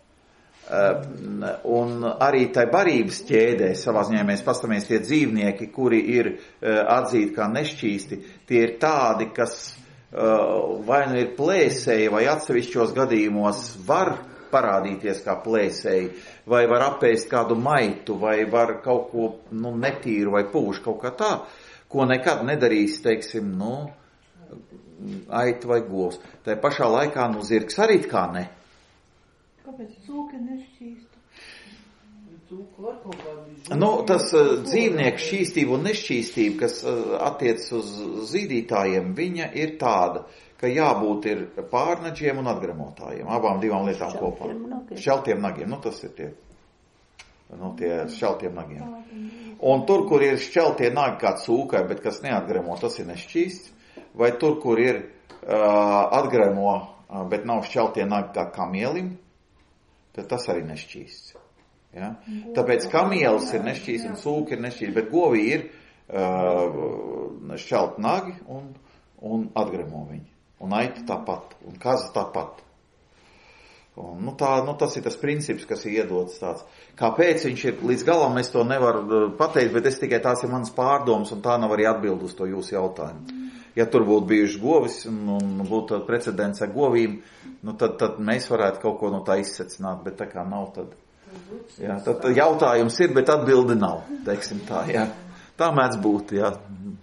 un arī tai barības ķēdē, savā ziņā mēs pastamies tie dzīvnieki, kuri ir atzīti kā nešķīsti, tie ir tādi, kas vai nu ir plēsēji, vai atsevišķos gadījumos var parādīties kā plēsēji, vai var apēst kādu maitu, vai var kaut ko nu, netīru vai pūšu, kaut kā tā, ko nekad nedarīs, teiksim, nu, aita vai govs. Tā pašā laikā, nu, zirgs arī kā ne. Kāpēc cūka nešķīsta? Cūka var kaut kādi... Nu, tas uh, dzīvnieku šķīstība un nešķīstība, kas uh, attiec uz zīdītājiem, viņa ir tāda, ka jābūt ir pārnaģiem un atgremotājiem. Abām divām lietām kopā. Šķeltiem nagiem. Nu, tas ir tie, nu, tie šķeltiem nagiem. Un tur, kur ir šķeltie nagi kā cūkai, bet kas neatgremo, tas ir nešķīsts. Vai tur, kur ir uh, atgremo, uh, bet nav šķeltie nagi kā kamielim, tad tas arī nešķīsts. Ja? Tāpēc kamielis ir nešķīsts un cūka ir nešķīsts, bet govī ir uh, šķelti nagi un, un atgremo viņi. Un aita tāpat, un kaza tāpat. Un, nu, tā, nu, tas ir tas princips, kas ir iedots tāds. Kāpēc viņš ir līdz galam, es to nevaru pateikt, bet es tikai tās ir manas pārdomas, un tā nav arī atbild uz to jūsu jautājumu. Ja tur būtu bijuši govis, un, un būtu precedents ar govīm, nu, tad, tad mēs varētu kaut ko no tā izsecināt, bet tā kā nav, tad, jā, tad jautājums ir, bet atbildi nav, teiksim tā, jā. Tā mēdz būt, jā.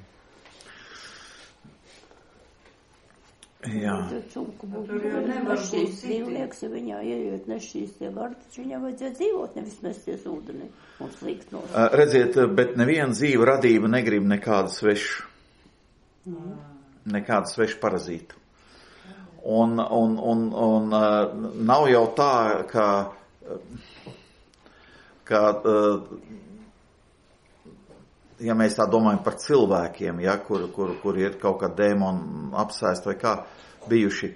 Jā. Cūku būtu nešķīsts dzīvnieks, ja viņā iejūt nešķīsts tie gari, taču viņam vajadzētu dzīvot, nevis mesties ūdeni un slīgt no. Uh, redziet, bet neviena dzīva radība negrib nekādu svešu. Mm. Nekādu svešu parazītu. Un, un, un, un uh, nav jau tā, ka, ka uh, ja mēs tā domājam par cilvēkiem, ja, kur, kur, kur ir kaut kā dēmoni apsēst vai kā bijuši,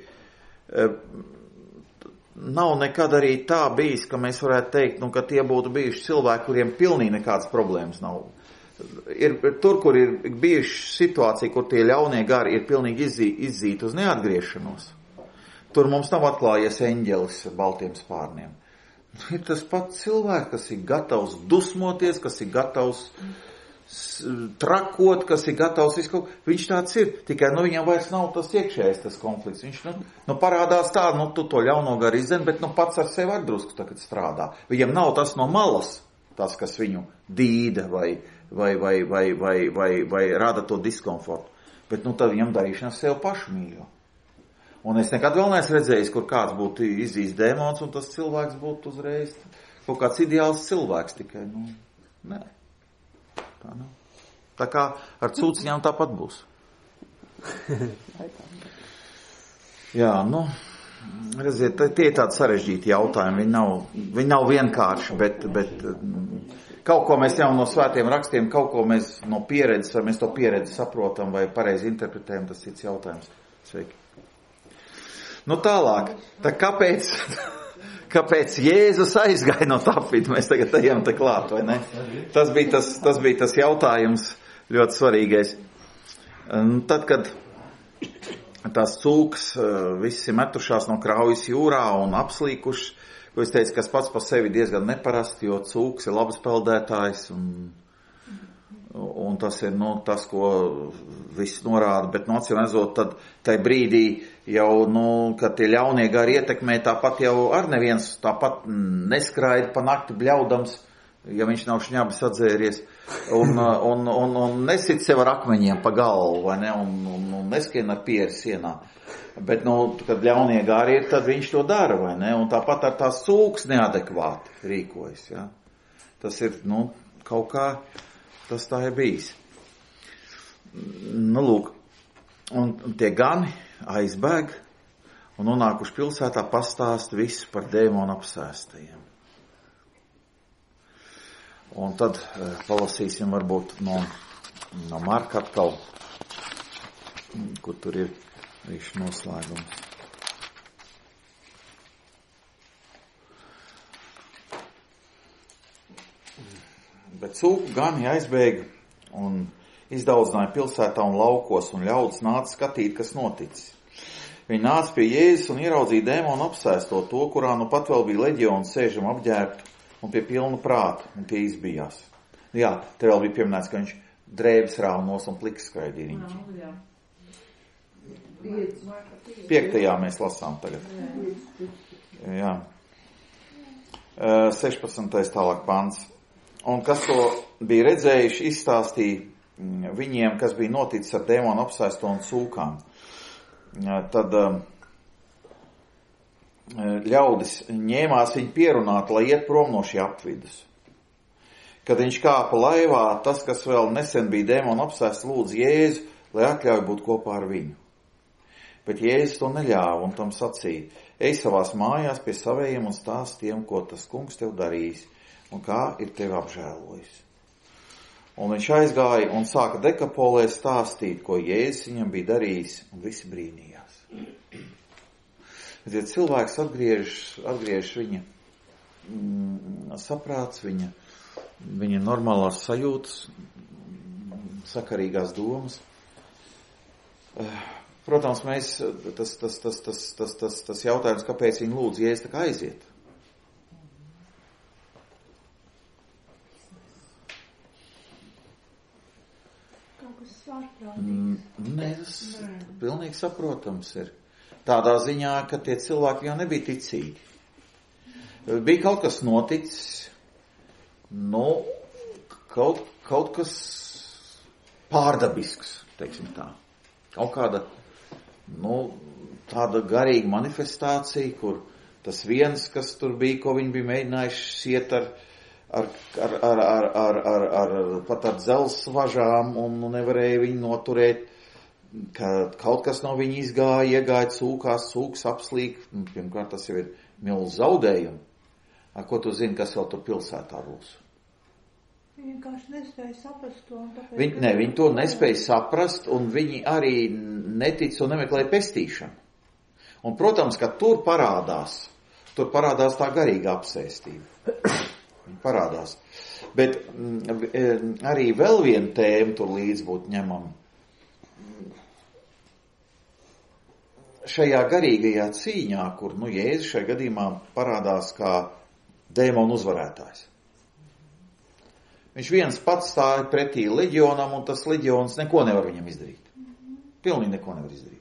nav nekad arī tā bijis, ka mēs varētu teikt, nu, ka tie būtu bijuši cilvēki, kuriem pilnīgi nekādas problēmas nav. Ir tur, kur ir bijuši situācija, kur tie ļaunie gari ir pilnīgi izzīti izzīt uz neatgriešanos. Tur mums nav atklājies eņģelis ar baltiem spārniem. Ir tas pats cilvēks, kas ir gatavs dusmoties, kas ir gatavs trakot, kas ir gatavs izkaut, viņš tāds ir, tikai, nu, viņam vairs nav tas iekšējais tas konflikts, viņš, nu, nu parādās tā, nu, tu to ļauno gar izdzen, bet, nu, pats ar sevi ar drusku tagad strādā. Viņam nav tas no malas, tas, kas viņu dīda vai, vai, vai, vai, vai, vai, vai rada to diskomfortu, bet, nu, tad viņam darīšanas sev pašu mīļo. Un es nekad vēl neesmu redzējis, kur kāds būtu izzīs dēmons, un tas cilvēks būtu uzreiz kaut kāds ideāls cilvēks tikai, nu, nē. Tā, nu. Tā kā ar cūciņām tāpat būs. Jā, nu, redziet, tie ir tādi sarežģīti jautājumi, viņi nav, viņi nav vienkārši, bet, bet kaut ko mēs jau no svētiem rakstiem, kaut ko mēs no pieredzes, vai mēs to pieredzi saprotam, vai pareizi interpretējam, tas cits jautājums. Sveiki. Nu tālāk, tā kāpēc, kāpēc Jēzus aizgāja no tapīta? Mēs tagad ejam te klāt, vai ne? Tas bija tas, tas bija tas jautājums ļoti svarīgais. Tad, kad tās cūkas visi metušās no kraujas jūrā un apslīkuši, ko es teicu, kas pats par sevi diezgan neparasti, jo cūks ir labs peldētājs un, un tas ir, nu, tas, ko viss norāda, bet no acīm redzot, tad tai brīdī jau, nu, kad tie ļaunie gari ietekmē, tāpat jau ar neviens tāpat neskraida pa nakti bļaudams, ja viņš nav šņabis atzēries, un, un, un, un nesit sev ar akmeņiem pa galvu, vai ne, un, un, un neskrien ar pieri sienā. Bet, nu, kad ļaunie gari ir, tad viņš to dara, vai ne, un tāpat ar tās cūks neadekvāti rīkojas, ja. Tas ir, nu, kaut kā, tas tā ir bijis. Nu, lūk, un, un tie gani aizbēg un nonākuši pilsētā pastāst visu par dēmonu apsēstajiem. Un tad e, palasīsim varbūt no, no Marka atkal, kur tur ir viņš noslēgums. Bet cūku gani aizbēga un izdaudzināja pilsētā un laukos, un ļaudis nāca skatīt, kas noticis. Viņi nāca pie Jēzus un ieraudzīja dēmonu apsēsto to, kurā nu pat vēl bija leģionu sēžam apģērbtu un pie pilnu prātu, un tie izbijās. Jā, te vēl bija pieminēts, ka viņš drēbes raunos un pliks skraidīja riņķi. Piektajā mēs lasām tagad. Jā. sešpadsmitais tālāk pants. Un kas to bija redzējuši, izstāstīja viņiem, kas bija noticis ar dēmonu apsēsto un cūkām. Tad ļaudis ņēmās viņu pierunāt, lai iet prom no šī apvidus. Kad viņš kāpa laivā, tas, kas vēl nesen bija dēmonu apsēsts, lūdz Jēzu, lai atļauj būt kopā ar viņu. Bet Jēzus to neļāva un tam sacīja: ej savās mājās pie savējiem un stāst tiem, ko tas kungs tev darījis un kā ir tevi apžēlojis. Un viņš aizgāja un sāka Dekapolē stāstīt, ko Jēzus viņam bija darījis, un visi brīnījās. Ziet, cilvēks atgriež, atgriež viņa mm, saprāts, viņa, viņa normālās sajūtas, sakarīgās domas. Protams, mēs, tas, tas, tas, tas, tas, tas, tas jautājums, kāpēc viņi lūdz Jēzus tā kā aiziet. Nē, tas pilnīgi saprotams ir. Tādā ziņā, ka tie cilvēki jau nebija ticīgi. Bija kaut kas noticis, nu, kaut, kaut kas pārdabisks, teiksim tā. Kaut kāda, nu, tāda garīga manifestācija, kur tas viens, kas tur bija, ko viņi bija mēģinājuši iet ar Ar, ar, ar, ar, ar, ar, ar, pat ar dzelzs važām un nevarēja viņu noturēt, ka kaut kas no viņa izgāja, iegāja cūkās, cūks apslīk, pirmkārt tas jau ir milz zaudējumi. Ar ko tu zini, kas vēl tur pilsētā būs? Viņi vienkārši nespēja saprast to. Viņi, ne, viņi to nespēja saprast, un viņi arī netic un nemeklē pestīšanu. Un, protams, ka tur parādās, tur parādās tā garīga apsēstība. Viņi parādās. Bet mm, arī vēl viena tēma tur līdz būtu ņemama. Šajā garīgajā cīņā, kur, nu, Jēzus šajā gadījumā parādās kā dēmonu uzvarētājs. Viņš viens pats stāja pretī leģionam, un tas leģions neko nevar viņam izdarīt. Pilnīgi neko nevar izdarīt.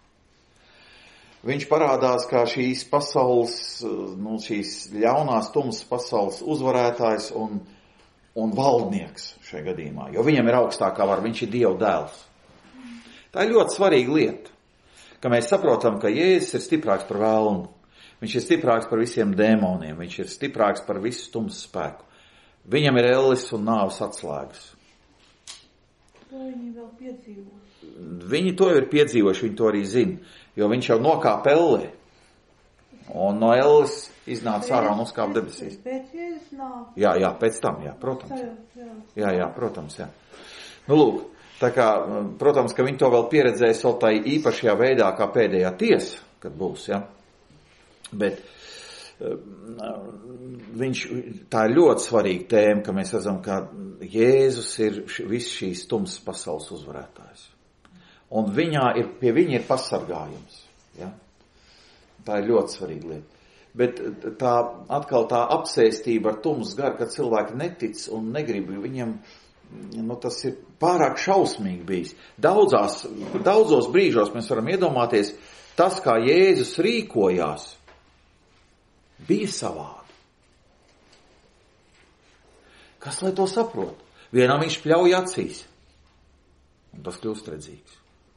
Viņš parādās kā šīs pasaules, nu, šīs ļaunās tumsas pasaules uzvarētājs un, un valdnieks šajā gadījumā, jo viņam ir augstākā vara, viņš ir Dieva dēls. Tā ir ļoti svarīga lieta, ka mēs saprotam, ka Jēzus ir stiprāks par vēlnu. Viņš ir stiprāks par visiem dēmoniem, viņš ir stiprāks par visu tumsas spēku. Viņam ir elles un nāves atslēgas. To viņi vēl piedzīvo. Viņi to jau ir piedzīvojuši, viņi to arī zina, jo viņš jau nokāpa ellē. Un no elles iznāca ārā un uzkāpa debesīs. Pēc Jēzus nāk. Jā, jā, pēc tam, jā, protams. Sajūs, jā. Jā, jā, protams, jā. Nu, lūk, tā kā, protams, ka viņi to vēl pieredzēs vēl tai īpašajā veidā, kā pēdējā tiesa, kad būs, jā. Bet viņš, tā ir ļoti svarīga tēma, ka mēs redzam, ka Jēzus ir viss šīs tumsas pasaules uzvarētājs. Un viņā ir, pie viņa ir pasargājums. Ja? Tā ir ļoti svarīga lieta. Bet tā, atkal tā apsēstība ar tumsas garu, kad cilvēki netic un negrib, viņam, nu, tas ir pārāk šausmīgi bijis. Daudzās, daudzos brīžos mēs varam iedomāties, tas, kā Jēzus rīkojās, bija savādi. Kas lai to saprot? Vienam viņš pļauj acīs, un tas kļūst redzīgs.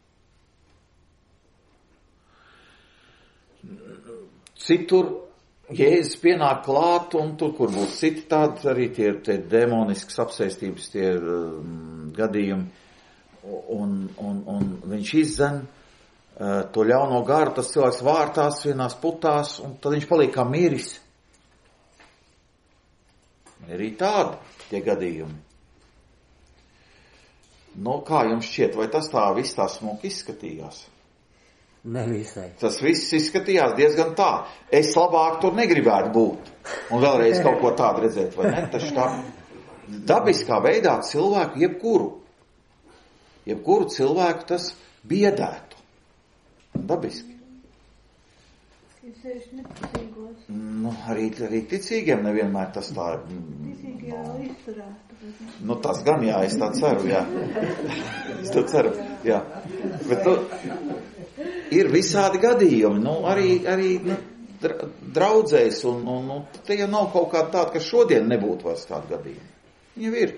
Citur Jēzus pienāk klāt, un tur, kur būs citi tādi, arī tie ir tie demoniskas apsēstības, tie ir um, gadījumi, un, un, un viņš izdzen uh, to ļauno garu, tas cilvēks vārtās vienās putās, un tad viņš paliek kā miris. Ir arī tādi tie gadījumi. Nu, kā jums šķiet, vai tas tā viss tā smuki izskatījās? Nevisai. Tas viss izskatījās diezgan tā. Es labāk tur negribētu būt. Un vēlreiz kaut ko tādu redzēt, vai ne? Taču tā dabiskā veidā cilvēku jebkuru, jebkuru cilvēku tas biedētu. Dabiski. Nu, arī, arī ticīgiem nevienmēr tas tā ir. Ticīgi jau izturētu. Nu, tas gan jā, es tā ceru, jā. Es tā ceru, jā. Bet tu, ir visādi gadījumi, nu, arī, arī nu, draudzēs, un, un, un te jau nav kaut kāda tāda, ka šodien nebūtu vairs tāda gadījuma. Jau ir.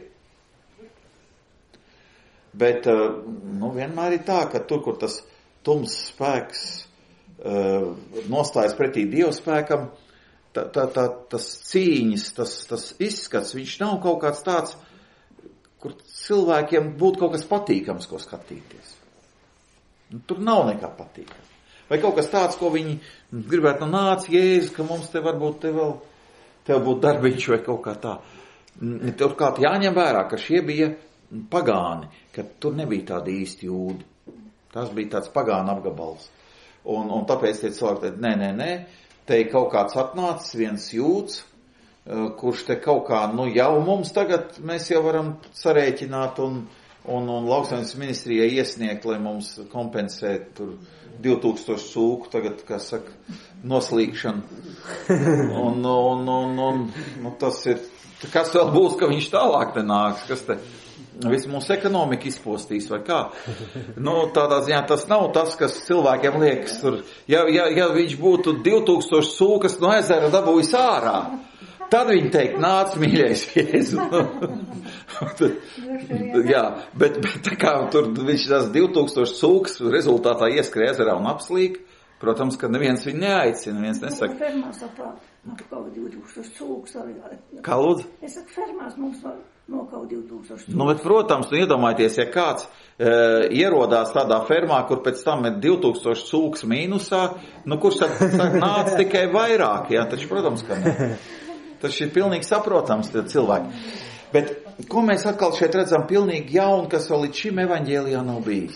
Bet, nu, vienmēr ir tā, ka tur, kur tas tums spēks uh, nostājas pretī Dieva spēkam, tā, tā, tā, tas cīņas, tas, tas izskats, viņš nav kaut kāds tāds, kur cilvēkiem būtu kaut kas patīkams, ko skatīties. Tur nav nekā patīkama. Vai kaut kas tāds, ko viņi gribētu, nu nāc, Jēzus, ka mums te varbūt te vēl, tev būtu darbiņš vai kaut kā tā. Turklāt jāņem vērā, ka šie bija pagāni, ka tur nebija tādi īsti jūdi. Tas bija tāds pagāna apgabals. Un, un tāpēc tie cilvēki teica, nē, nē, nē, te kaut kāds atnācis, viens jūds, kurš te kaut kā, nu jau mums tagad mēs jau varam sarēķināt un Un, un lauksaimniecības ministrijai iesniegt, lai mums kompensē tur divi tūkstoši cūku, tagad, kā saka, noslīgšanu. Un, un, un, un nu, tas ir, kas vēl būs, ka viņš tālāk te nāks, kas te, visu mūsu ekonomika izpostīs vai kā. Nu, tādā ziņā tas nav tas, kas cilvēkiem liekas tur, ja, ja, ja viņš būtu divi tūkstoši cūkas no ezera dabūjis ārā, tad viņi teikt, nāc, mīļais Jēzus. Jā, bet, bet tā kā tur viņš tās divi tūkstoši cūkas rezultātā ieskrēja ezerā un apslīk, protams, ka neviens viņu neaicina, neviens nesaka. Fermās apā, kaut divi tūkstoši cūkas arī. Kā lūdzu? Es saku, fermās mums nokaut divi tūkstoši cūkas. Nu, bet, protams, nu iedomājieties, ja kāds e, ierodās tādā fermā, kur pēc tam ir divi tūkstoši cūkas mīnusā, nu, kurš tad saka, nāc tikai vairāk, jā, taču, protams, ka ne. Tas ir pilnīgi saprotams cilvēki. Bet, ko mēs atkal šeit redzam pilnīgi jaunu, kas vēl līdz šim evaņģēlijā nav bijis.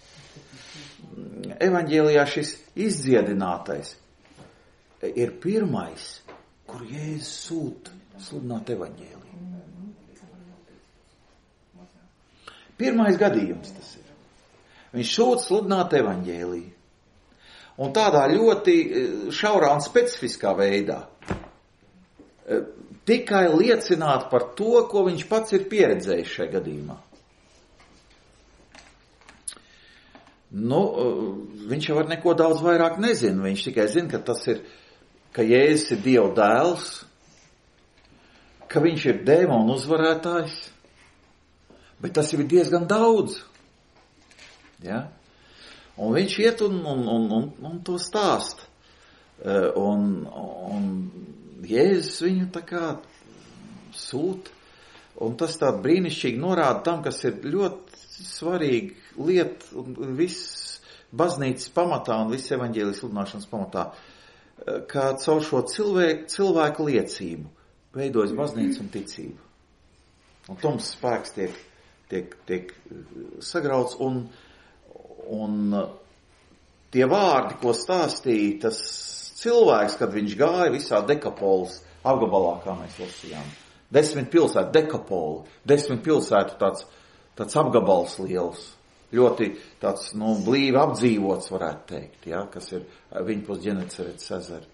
Evaņģēlijā šis izdziedinātais ir pirmais, kur Jēzus sūta sludināt evaņģēliju. Pirmais gadījums tas ir. Viņš sūta sludināt evaņģēliju. Un tādā ļoti šaurā un specifiskā veidā. tikai liecināt par to, ko viņš pats ir pieredzējis šajā gadījumā. Nu, viņš jau var neko daudz vairāk nezina. Viņš tikai zina, ka tas ir, ka Jēzus ir Dieva dēls, ka viņš ir dēmonu uzvarētājs, bet tas jau ir diezgan daudz. Ja? Un viņš iet un, un, un, un, un to stāst. Un, un Jēzus viņu tā kā sūta. Un tas tā brīnišķīgi norāda tam, kas ir ļoti svarīga lieta un viss baznīcas pamatā un viss evaņģēlijas sludināšanas pamatā, kā caur šo cilvēku, cilvēku liecību veidojas baznīca un ticība. Un tums spēks tiek, tiek, tiek sagrauts un, un tie vārdi, ko stāstīja tas cilvēks, kad viņš gāja visā Dekapolas apgabalā, kā mēs lasījām. Desmit pilsētu, Dekapola, desmit pilsētu tāds, tāds apgabals liels. Ļoti tāds, nu, blīvi apdzīvots, varētu teikt, ja, kas ir viņpus Ģenecaretes ezera.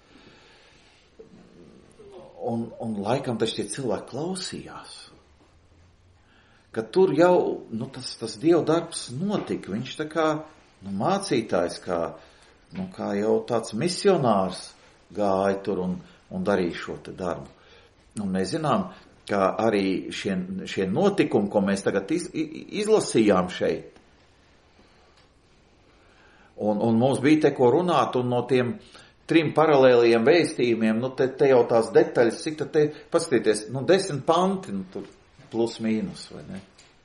Un, un laikam taču tie cilvēki klausījās, ka tur jau, nu, tas, tas Dieva darbs notika. Viņš tā kā, nu, mācītājs, kā, nu, kā jau tāds misionārs gāja tur un, un darīja šo te darbu. Un mēs zinām, ka arī šie, šie notikumi, ko mēs tagad iz, izlasījām šeit, un, un mums bija te ko runāt, un no tiem trim paralēliem vēstījumiem, nu te, te jau tās detaļas, cik tad te, paskatieties, nu desmit panti, nu tur plus mīnus, vai ne?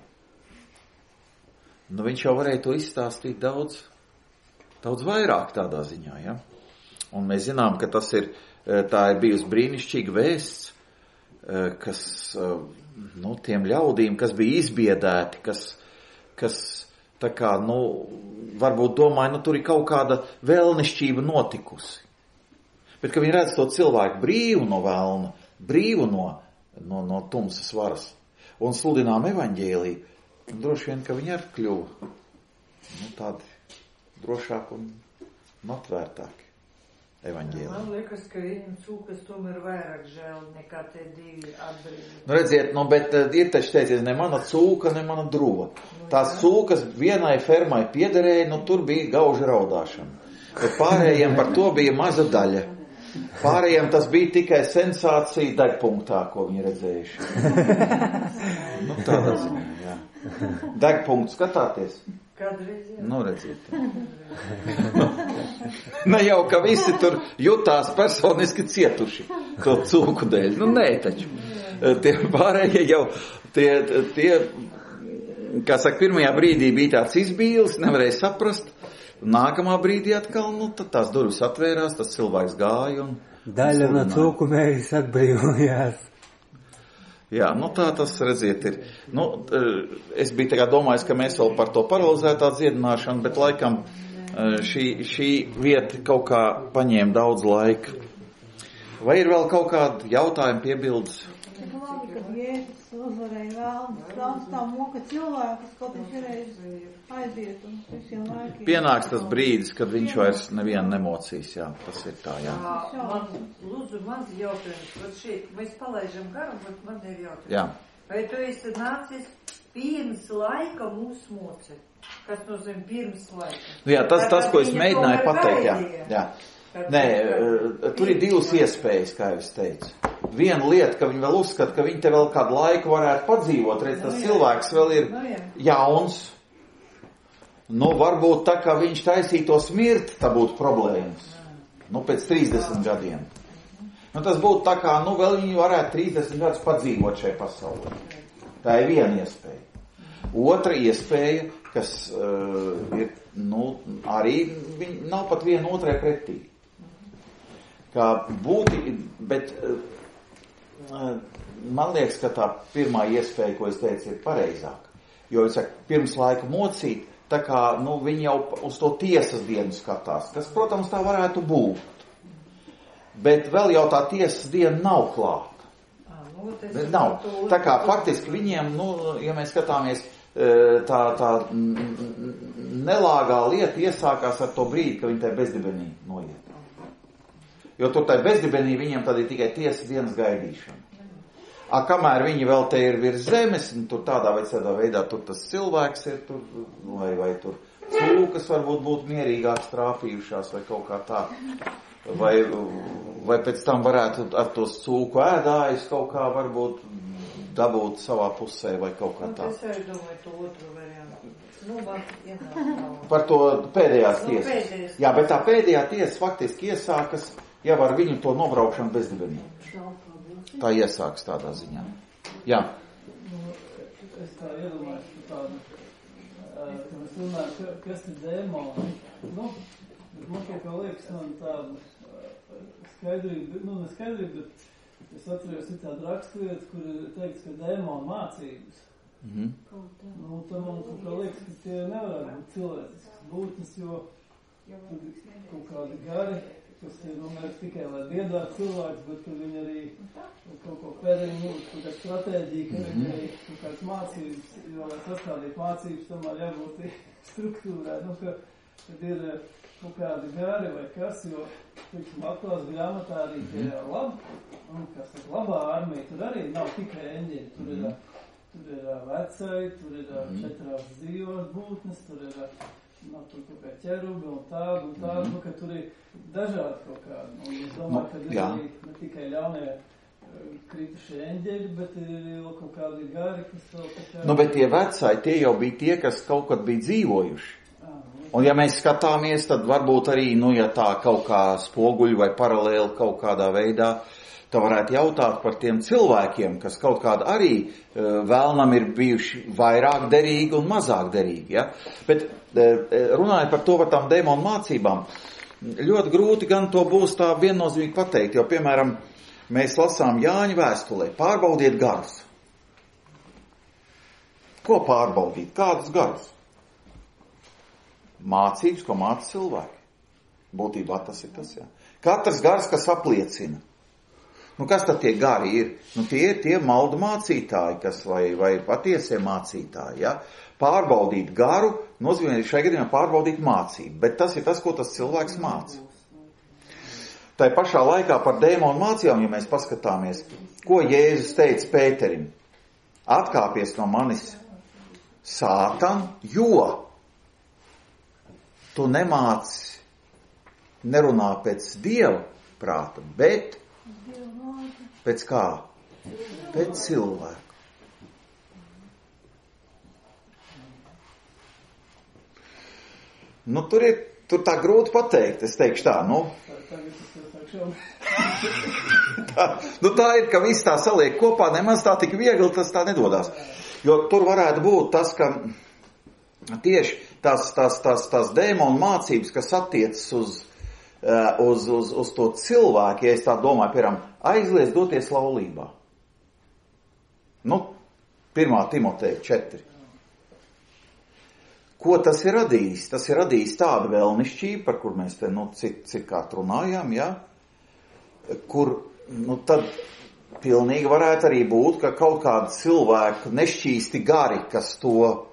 Nu viņš jau varēja to izstāstīt daudz, daudz vairāk tādā ziņā, ja? Un mēs zinām, ka tas ir, tā ir bijusi brīnišķīga vēsts, kas, nu, tiem ļaudīm, kas bija izbiedēti, kas, kas tā kā, nu, varbūt domāja, nu, tur ir kaut kāda vēlnišķība notikusi. Bet, ka viņi redz to cilvēku brīvu no vēlna, brīvu no, no, no tumsas varas, un sludinām evaņģēliju, droši vien, ka viņi arī kļuva, nu, tādi drošāk un atvērtāki. Evaņģēliju. Man liekas, ka viņam cūkas tomēr vairāk žēl nekā tie divi atbrīvi. Nu, redziet, nu, bet uh, ir taču teicies, ne mana cūka, ne mana druva. Nu, tās cūkas vienai fermai piederēja, nu, tur bija gauža raudāšana. Bet pārējiem par to bija maza daļa. Pārējiem tas bija tikai sensācija degpunktā, ko viņi redzējuši. Nu, tādā ziņā, jā. Degpunktu skatāties? Kādreiz, jā. Nu, redziet. Ne jau, ka visi tur jutās personiski cietuši to cūku dēļ. Nu, nē, taču. Tie pārējie jau, tie, tie, kā saka, pirmajā brīdī bija tāds izbīlis, nevarēja saprast. Nākamā brīdī atkal, nu, tad tās durvis atvērās, tas cilvēks gāja un... Daļa no cūku mēģis atbrīvojās. Jā, nu tā tas, redziet, ir. Nu, es biju tagad domājis, ka mēs vēl par to paralizētā dziedināšanu, bet laikam šī, šī vieta kaut kā paņēma daudz laika. Vai ir vēl kaut kādi jautājumi, piebildes? Es labi, ka Jēzus uzvarēja vēlnu. Daudz tā moka cilvēkus, kaut viņš reiz aiziet un visiem laikiem. Pienāks tas brīdis, kad viņš vairs nevienu nemocīs, jā, tas ir tā, jā. Jā, man, lūdzu, maz jautājums, bet šeit mēs palaižam garam, bet man ir jautājums. Jā. Vai tu esi nācis pirms laika mūs mocēt? Kas nozīmē pirms laika? Nu jā, tas, tas, ko es mēģināju pateikt, jā. jā. Nē, tur ir divas iespējas, kā jau es teicu. Viena lieta, ka viņi vēl uzskata, ka viņi te vēl kādu laiku varētu padzīvot, redz, tas cilvēks vēl ir jauns. Nu, varbūt tā, kā viņš taisītos mirt, tā būtu problēmas. Nu, pēc trīsdesmit gadiem. Nu, tas būtu tā kā, nu, vēl viņi varētu trīsdesmit gadus padzīvot šajā pasaulē. Tā ir viena iespēja. Otra iespēja, kas uh, ir, nu, arī viņi nav pat viena otrai pretī. Kā būti, bet uh, man liekas, ka tā pirmā iespēja, ko es teicu, ir pareizāka. Jo, es saku, pirms laika mocīt, tā kā, nu, viņi jau uz to tiesas dienu skatās. Tas, protams, tā varētu būt. Bet vēl jau tā tiesas diena nav klāta. Bet nav. Tā kā faktiski viņiem, nu, ja mēs skatāmies, tā, tā nelāgā lieta iesākās ar to brīdi, ka viņi tai bezdibenī noiet. Jo tur tai bezdibenī viņiem tad ir tikai tiesa dienas gaidīšana. A, kamēr viņi vēl te ir virs zemes, un tur tādā vai tādā veidā tur tas cilvēks ir, tur, vai, vai tur cūkas varbūt būtu mierīgāks trāpījušās, vai kaut kā tā. Vai, vai pēc tam varētu ar tos cūku ēdājus kaut kā varbūt dabūt savā pusē, vai kaut kā tā. Nu, es arī domāju to otru variantu. Nu, man ienāk. Par to pēdējās Nu, tiesas. pēdējās. Jā, bet tā pēdējā tiesa faktiski iesākas jau ar viņu to nobraukšanu bezdibenī. Tā iesākas tādā ziņā. Jā. Nu, es tā iedomājos, ka tādu, ka mēs runājam, kas ir dēmoni. Nu, bet man kaut kā liekas, man tāda skaidrība, nu, ne skaidrība, bet es atceros ir tāda raksturietas, kur ir teikts, ka dēmoni mācības. Mhm. Nu, tā man kaut kā liekas, ka tie nevarētu būt cilvēcisks būtnes, jo tur kaut kādi gari, kas ir, nu, ne tikai, lai biedātu cilvēks, bet tur viņi arī kaut ko pēdēji mūs, kaut kā stratēģija, ka viņi arī kaut kāds mācības, jo, lai sastādīt mācības, tomēr jābūt struktūrā, nu, ka, kad ir kaut kādi gari vai kas, jo, tiksim, atklās grāmatā arī tie labi, un, kas ir labā armija, tur arī nav tikai eņģeļi, tur ir, tur ir vecai, tur ir četrās dzīvās būtnes, tur ir, nu, tur kaut kā ķerubi un tādu, un tādu, nu, ka tur ir dažādi kaut kādi, un es domāju, ka ir arī ne tikai ļaunie kritušie eņģeļi, bet ir vēl kaut kādi gari, kas vēl tā kā... Nu, bet tie vecai, tie jau bija tie, kas kaut kad bija dzīvojuši. Un ja mēs skatāmies, tad varbūt arī, nu, ja tā kaut kā spoguļi vai paralēli kaut kādā veidā, tā varētu jautāt par tiem cilvēkiem, kas kaut kādā arī uh, vēlnam ir bijuši vairāk derīgi un mazāk derīgi, ja? Bet uh, runājot par to, par tām dēmonu mācībām, ļoti grūti gan to būs tā viennozīmīgi pateikt, jo, piemēram, mēs lasām Jāņa vēstulē, pārbaudiet garus. Ko pārbaudīt? Kādus garus? Mācības, ko māca cilvēki. Būtībā tas ir tas, jā. Katrs gars, kas apliecina. Nu, kas tad tie gari ir? Nu, tie ir tie maldu mācītāji, kas vai, vai patiesie mācītāji, ja? Pārbaudīt garu, nozīmē šai gadījumā pārbaudīt mācību, bet tas ir tas, ko tas cilvēks māca. Tā pašā laikā par dēmonu mācībām, ja mēs paskatāmies, ko Jēzus teica Pēterim? Atkāpies no manis, Sātan, jo tu nemāci, nerunā pēc Dieva prāta, bet pēc kā? Pēc cilvēku. Nu, tur ir, tur tā grūti pateikt, es teikšu tā, nu. tā, nu, tā ir, ka viss tā saliek kopā, nemaz tā tik viegli tas tā nedodās. Jo tur varētu būt tas, ka tieši tās, tās, tās, tās dēmonu mācības, kas attiecas uz, uz, uz, uz to cilvēku, ja es tā domāju, piemēram, aizliedz doties laulībā. Nu, pirmā Timoteja četri. Ko tas ir radījis? Tas ir radījis tādu vēlnišķību, par kur mēs te, nu, cik, cik kā runājām, ja? Kur, nu, tad pilnīgi varētu arī būt, ka kaut kāda cilvēka nešķīsti gari, kas to,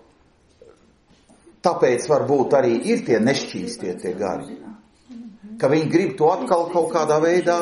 tāpēc varbūt arī ir tie nešķīstie tie gari. Ka viņi grib to atkal kaut kādā veidā,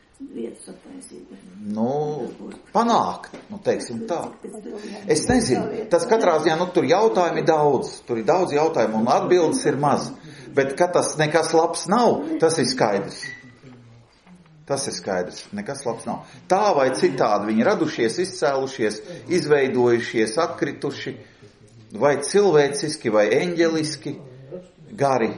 nu, panākt, nu, teiksim tā. Es nezinu, tas katrā ziņā, nu, tur jautājumi daudz, tur ir daudz jautājumu un atbildes ir maz, bet, ka tas nekas labs nav, tas ir skaidrs. Tas ir skaidrs, nekas labs nav. Tā vai citādi viņi radušies, izcēlušies, izveidojušies, atkrituši, vai cilvēciski, vai eņģeliski, gari.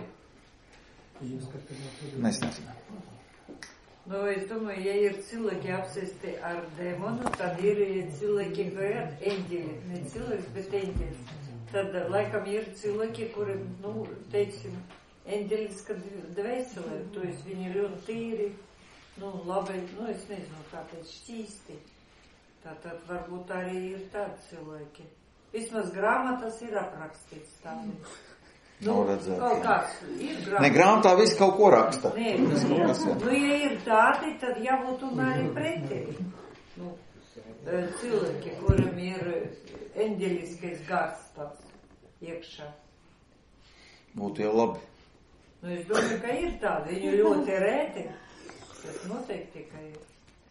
Mēs nezinām. Nu, es domāju, ja ir cilvēki apsēsti ar dēmonu, tad ir cilvēki, vai eņģeli, ne cilvēks, bet eņģelis. Tad laikam ir cilvēki, kuri, nu, teiksim, eņģeliska dvēselē, to es viņi ļoti tīri, nu, labi, nu, es nezinu, kāpēc šķīsti. Tātad varbūt arī ir tādi cilvēki. Vismaz grāmatas ir aprakstīts tādi. Nu, redzēt, kaut kāds ir grāmatā. Ne, grāmatā viss kaut ko raksta. Nē, nu, nu, ja ir tādi, tad jābūt un arī pretēji. Nu, cilvēki, kuram ir eņģeliskais gars tāds iekšā. Būtu jau labi. Nu, es domāju, ka ir tādi, viņu ļoti rēti. Tas noteikti tikai ir.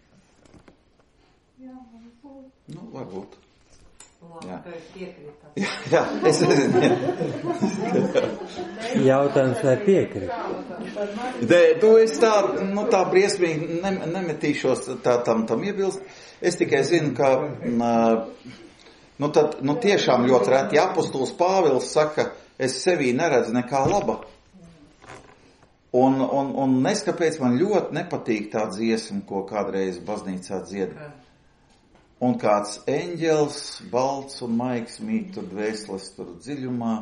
Jā, varbūt. Nu, varbūt. Labi, Jā. ka jūs piekrītat. Jā, jā, es nezinu. Jautājums, vai piekrīt? Nē, tu esi tā, nu, tā briesmīgi ne, nemetīšos tā, tam, tam iebilst. Es tikai zinu, ka, nu, tad, nu, tiešām ļoti reti apostols Pāvils saka, es sevī neredzu nekā laba. Un, un, un neskapēc man ļoti nepatīk tā dziesma, ko kādreiz baznīcā dzied. Un kāds eņģelis, balts un maigs mīt tur dvēseles tur dziļumā.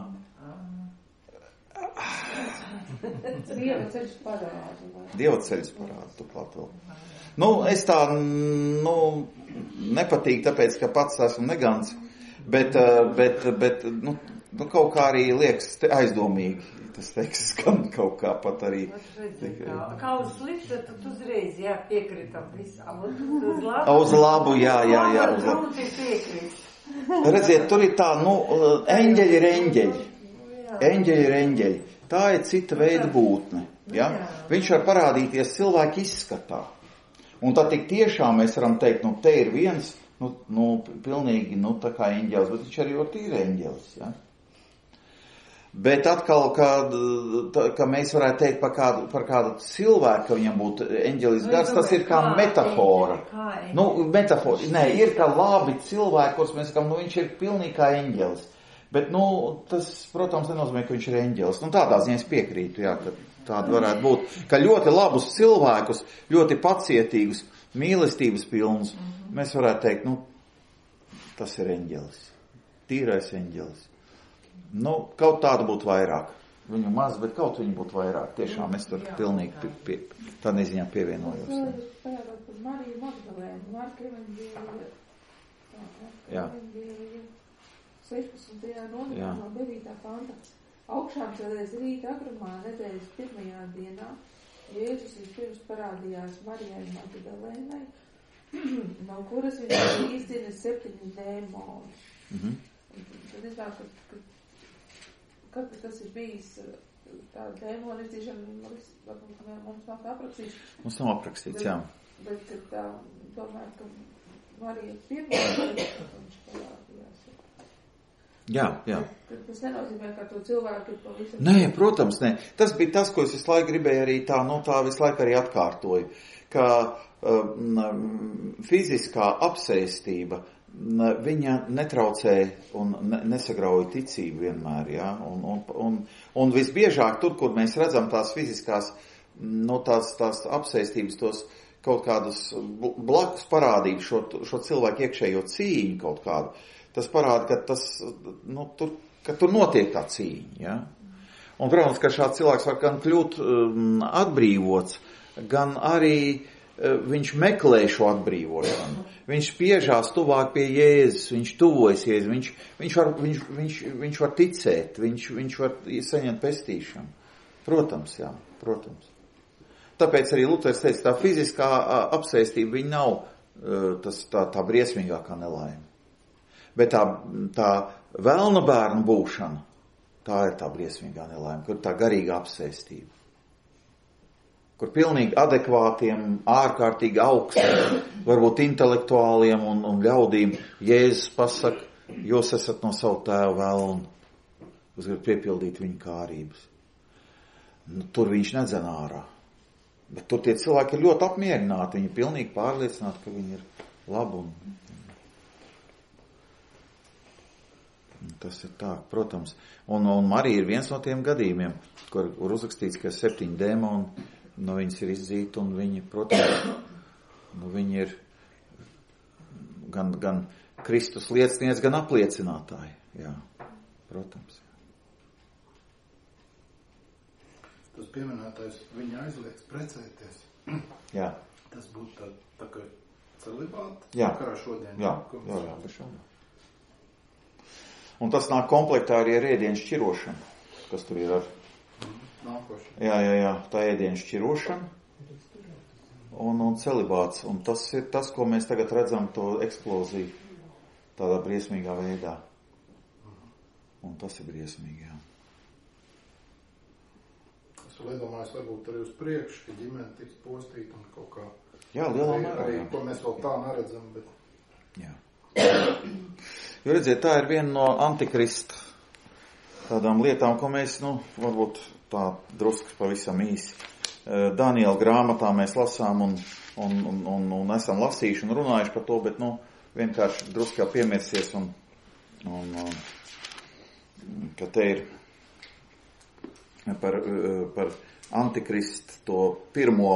Dieva ceļš parāda. Dieva ceļš parāda, turklāt vēl. Nu, es tā, nu, nepatīk, tāpēc, ka pats esmu negants, bet, bet, bet, nu, nu kaut kā arī liekas aizdomīgi. Tas teiks, skan kaut kā pat arī. Kā, kā uz slikta, tad uzreiz, jā, piekritam visam. Uz labu. Uz labu, jā, jā, jā. Uz labu. Grūti piekrīt. Redziet, tur ir tā, nu, eņģeļi ir eņģeļi. Eņģeļi ir eņģeļi. Tā ir cita veida būtne, ja? Viņš var parādīties cilvēku izskatā. Un tad tik tiešām mēs varam teikt, nu, te ir viens, nu, nu pilnīgi, nu, tā kā eņģelis, bet viņš arī ir tīri eņģelis, ja? Bet atkal, kad, ka mēs varētu teikt par kādu, par kādu cilvēku, ka viņam būtu eņģelis gars, tas ir kā metafora. Nu, metafora. Nē, ir kā labi cilvēki, kurus mēs sakām, nu, viņš ir pilnīgi kā eņģelis. Bet, nu, tas, protams, nenozīmē, ka viņš ir eņģelis. Nu, tādā ziņā es piekrītu, jā, ka tāda varētu būt. Ka ļoti labus cilvēkus, ļoti pacietīgus, mīlestības pilnus, mēs varētu teikt, nu, tas ir eņģelis. Tīrais eņģelis. Nu, kaut tādu būtu vairāk. Viņu maz, bet kaut viņu būtu vairāk. Tiešām es tur pilnīgi pie, pie, tādā ziņā pievienojos. Es parādot par Mariju Magdalēnu. Marka evaņģēlija. Jā. sešpadsmitajā nodaļā no devītā panta. Augšām celēs rīta agrumā nedēļas pirmajā dienā. Jēzus vispirms parādījās Marijai Magdalēnai, no kuras viņš izdina septiņi dēmoni. Mhm. Tad es domāju, ka, ka kad tas ir bijis tā dēmona izdīšana, varbūt mums nav tā aprakstīts. Mums nav aprakstīts, jā. Bet, bet tā, domāju, ka Marija pirmā viņš parādījās. Jā, jā. Tas nenozīmē, ka to cilvēku ir pavisam... Nē, protams, nē. Tas bija tas, ko es visu laiku gribēju arī tā, nu tā visu laiku arī atkārtoju, ka um, fiziskā apsēstība viņa netraucē un nesagrauj ticību vienmēr, jā, un, un, un, un visbiežāk tur, kur mēs redzam tās fiziskās, no tās, tās apsēstības, tos kaut kādus blakus parādību, šo, šo cilvēku iekšējo cīņu kaut kādu, tas parāda, ka tas, nu, tur, ka tur notiek tā cīņa, jā. Un, protams, ka šāds cilvēks var gan kļūt um, atbrīvots, gan arī viņš meklē šo atbrīvošanu. Viņš spiežās tuvāk pie Jēzus, viņš tuvojas Jēzus, viņš, viņš, var, viņš, viņš, viņš var ticēt, viņš, viņš var saņemt pestīšanu. Protams, jā, protams. Tāpēc arī Luters teica, tā fiziskā apsēstība viņa nav tas, tā, tā briesmīgākā nelaime. Bet tā, tā velna bērnu būšana, tā ir tā briesmīgā nelaime, kur tā garīga apsēstība. Kur pilnīgi adekvātiem, ārkārtīgi augstiem, varbūt intelektuāliem un, un ļaudīm Jēzus pasaka, jūs esat no savu tēvu velnu, jūs gribat piepildīt viņa kārības. Nu, tur viņš nedzen ārā. Bet tur tie cilvēki ir ļoti apmierināti, viņi ir pilnīgi pārliecināti, ka viņi ir labi. Un, un tas ir tā, protams. Un, un Marija ir viens no tiem gadījumiem, kur, kur uzrakstīts, ka septiņi dēmoni no viņas ir izdzīti, un viņi, protams, nu, viņi ir gan, gan Kristus liecinieks, gan apliecinātāji. Jā, protams. Tas pieminētais viņa aizliedz precēties. Jā. Tas būtu tā, tā kā celibāta, jā. Kā šodien. Jā, jā, jā, bez šādā. Un tas nāk komplektā arī ar ēdienu šķirošanu, kas tur ir ar... Nākoši. Jā, jā, jā, tā ēdienu šķirošana un, un celibāts. Un tas ir tas, ko mēs tagad redzam, to eksploziju tādā briesmīgā veidā. Un tas ir briesmīgi, jā. Es vēl iedomājos, varbūt arī uz priekšu, ka ģimene tiks postīta un kaut kā. Jā, lielā mērā. Arī, ko mēs vēl tā neredzam, bet. Jā. Jo redziet, tā ir viena no antikrista tādām lietām, ko mēs, nu, varbūt tā drusku pavisam īsi. Daniela grāmatā mēs lasām un, un, un, un, un esam lasījuši un runājuši par to, bet, nu, vienkārši drusku jau piemirsies un, un, un ka te ir par, par antikristu to pirmo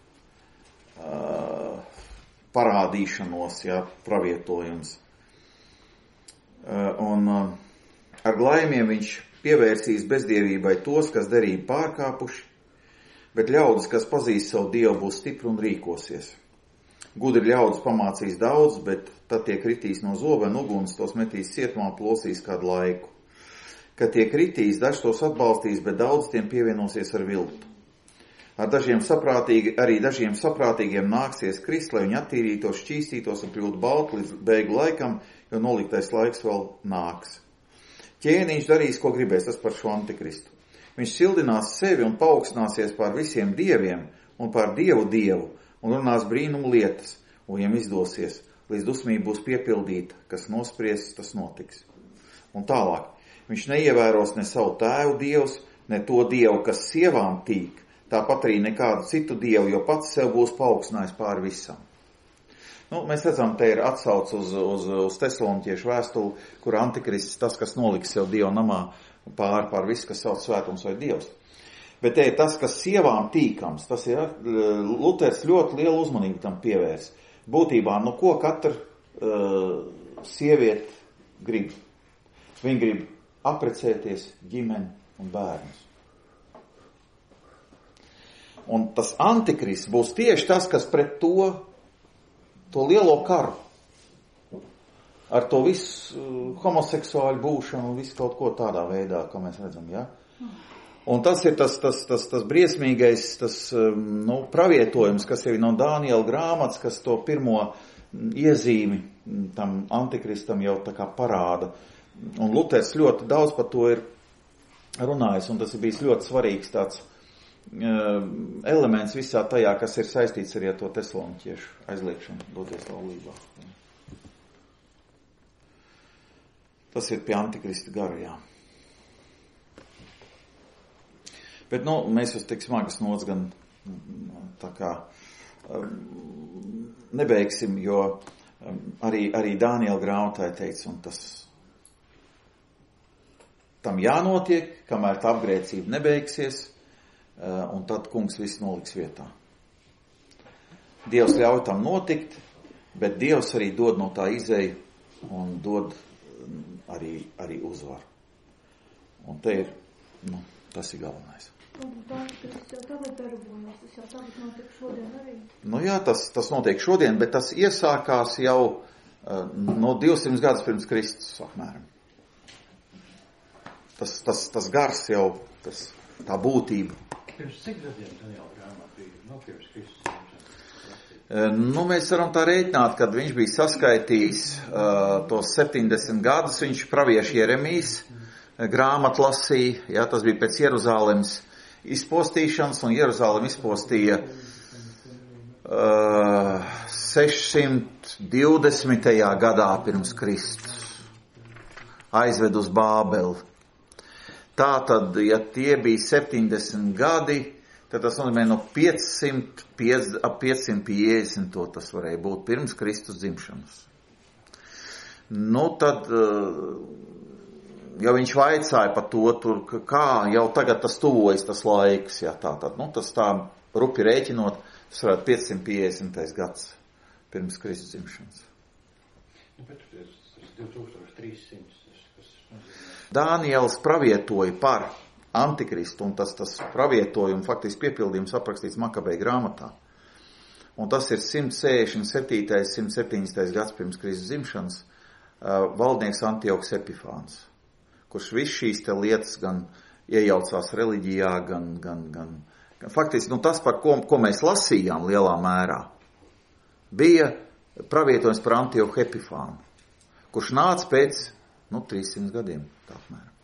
uh, parādīšanos, jā, pravietojums. Uh, un uh, ar glaimiem viņš pievērsīs bezdievībai tos, kas derību pārkāpuši, bet ļaudis, kas pazīst savu Dievu, būs stipri un rīkosies. Gudri ļaudis pamācīs daudz, bet tad tie kritīs no zobena uguns, tos metīs cietumā, plosīs kādu laiku. Kad tie kritīs, daži tos atbalstīs, bet daudz tiem pievienosies ar viltu. Ar dažiem saprātīgi, arī dažiem saprātīgiem nāksies krist, lai viņi attīrītos, šķīstītos un kļūtu balti līdz beigu laikam, jo noliktais laiks vēl nāks. Ķēniņš darīs, ko gribēs, tas par šo antikristu. Viņš sildinās sevi un paaugstināsies pār visiem dieviem un pār Dievu Dievu un runās brīnumu lietas, un viņam izdosies, līdz dusmība būs piepildīta, kas nospriests, tas notiks. Un tālāk, viņš neievēros ne savu tēvu dievs, ne to Dievu, kas sievām tīk, tāpat arī nekādu citu Dievu, jo pats sev būs paaugstinājis pār visam. Nu, mēs redzam, te ir atsauc uz, uz, uz Tesaloniķiešu vēstuli, kur antikrists tas, kas noliks sev Dievu namā pār, pār visu, kas sauc svētums vai Dievs. Bet te ir tas, kas sievām tīkams, tas ir, Luters ļoti lielu uzmanību tam pievērs. Būtībā, nu ko katra uh, sieviete grib? Viņa grib aprecēties, ģimeni un bērnus. Un tas antikrists būs tieši tas, kas pret to, to lielo karu, ar to visu uh, homoseksuāļu būšanu un visu kaut ko tādā veidā, kā mēs redzam, ja? Un tas ir tas, tas, tas, tas briesmīgais, tas, um, nu, pravietojums, kas jau ir no Daniela grāmatas, kas to pirmo iezīmi tam antikristam jau tā kā parāda. Un Luters ļoti daudz par to ir runājis, un tas ir bijis ļoti svarīgs tāds elements visā tajā, kas ir saistīts arī ar to Tesaloniķiešu aizliekšanu doties laulībā. Tas ir pie antikrista gara, jā. Bet, nu, mēs uz tik smagas nots gan tā kā nebeigsim, jo arī, arī Daniela grāmatā teica, un tas tam jānotiek, kamēr tā apgrēcība nebeigsies, un tad kungs viss noliks vietā. Dievs ļauj tam notikt, bet Dievs arī dod no tā izēju un dod arī, arī uzvaru. Un te ir, nu, tas ir galvenais. Tas jau tagad darbojas, tas jau tagad notiek šodien arī. Nu jā, tas, tas notiek šodien, bet tas iesākās jau uh, no divsimt gadus pirms Kristus, apmēram. Tas, tas, tas gars jau, tas, tā būtība. Pirms cik gadiem Daniela grāmatā bija? Nu, pirms Kristus. Nu, mēs varam tā rēķināt, kad viņš bija saskaitījis uh, tos septiņdesmit gadus, viņš praviešu Jeremijas grāmatu lasīja, jā, tas bija pēc Jeruzālemes izpostīšanas, un Jeruzālem izpostīja uh, sešsimt divdesmitajā gadā pirms Kristus. Aizved uz Bābeli. Tā tad, ja tie bija septiņdesmit gadi, tad tas nozīmē no piecsimt piecdesmit, ap piecsimt piecdesmit to tas varēja būt pirms Kristus dzimšanas. Nu, tad, ja viņš vaicāja par to, tur, kā jau tagad tas tuvojas tas laiks, jā, tā tad, nu, tas tā rupi rēķinot, tas varētu piecsimt piecdesmitais gads pirms Kristus dzimšanas. Nu, bet tas divi tūkstoši trīssimts. Dāniels pravietoja par antikristu, un tas, tas pravietojums faktiski piepildījums aprakstīts Makabēja grāmatā. Un tas ir simt sešdesmit septītais, simt septiņdesmitais gads pirms Kristus dzimšanas, uh, valdnieks Antiohs Epifāns, kurš viss šīs te lietas gan iejaucās reliģijā, gan, gan, gan, gan faktiski, nu tas, par ko, ko mēs lasījām lielā mērā, bija pravietojums par Antiohu Epifānu, kurš nāca pēc, nu, trīssimt gadiem, tā apmēram.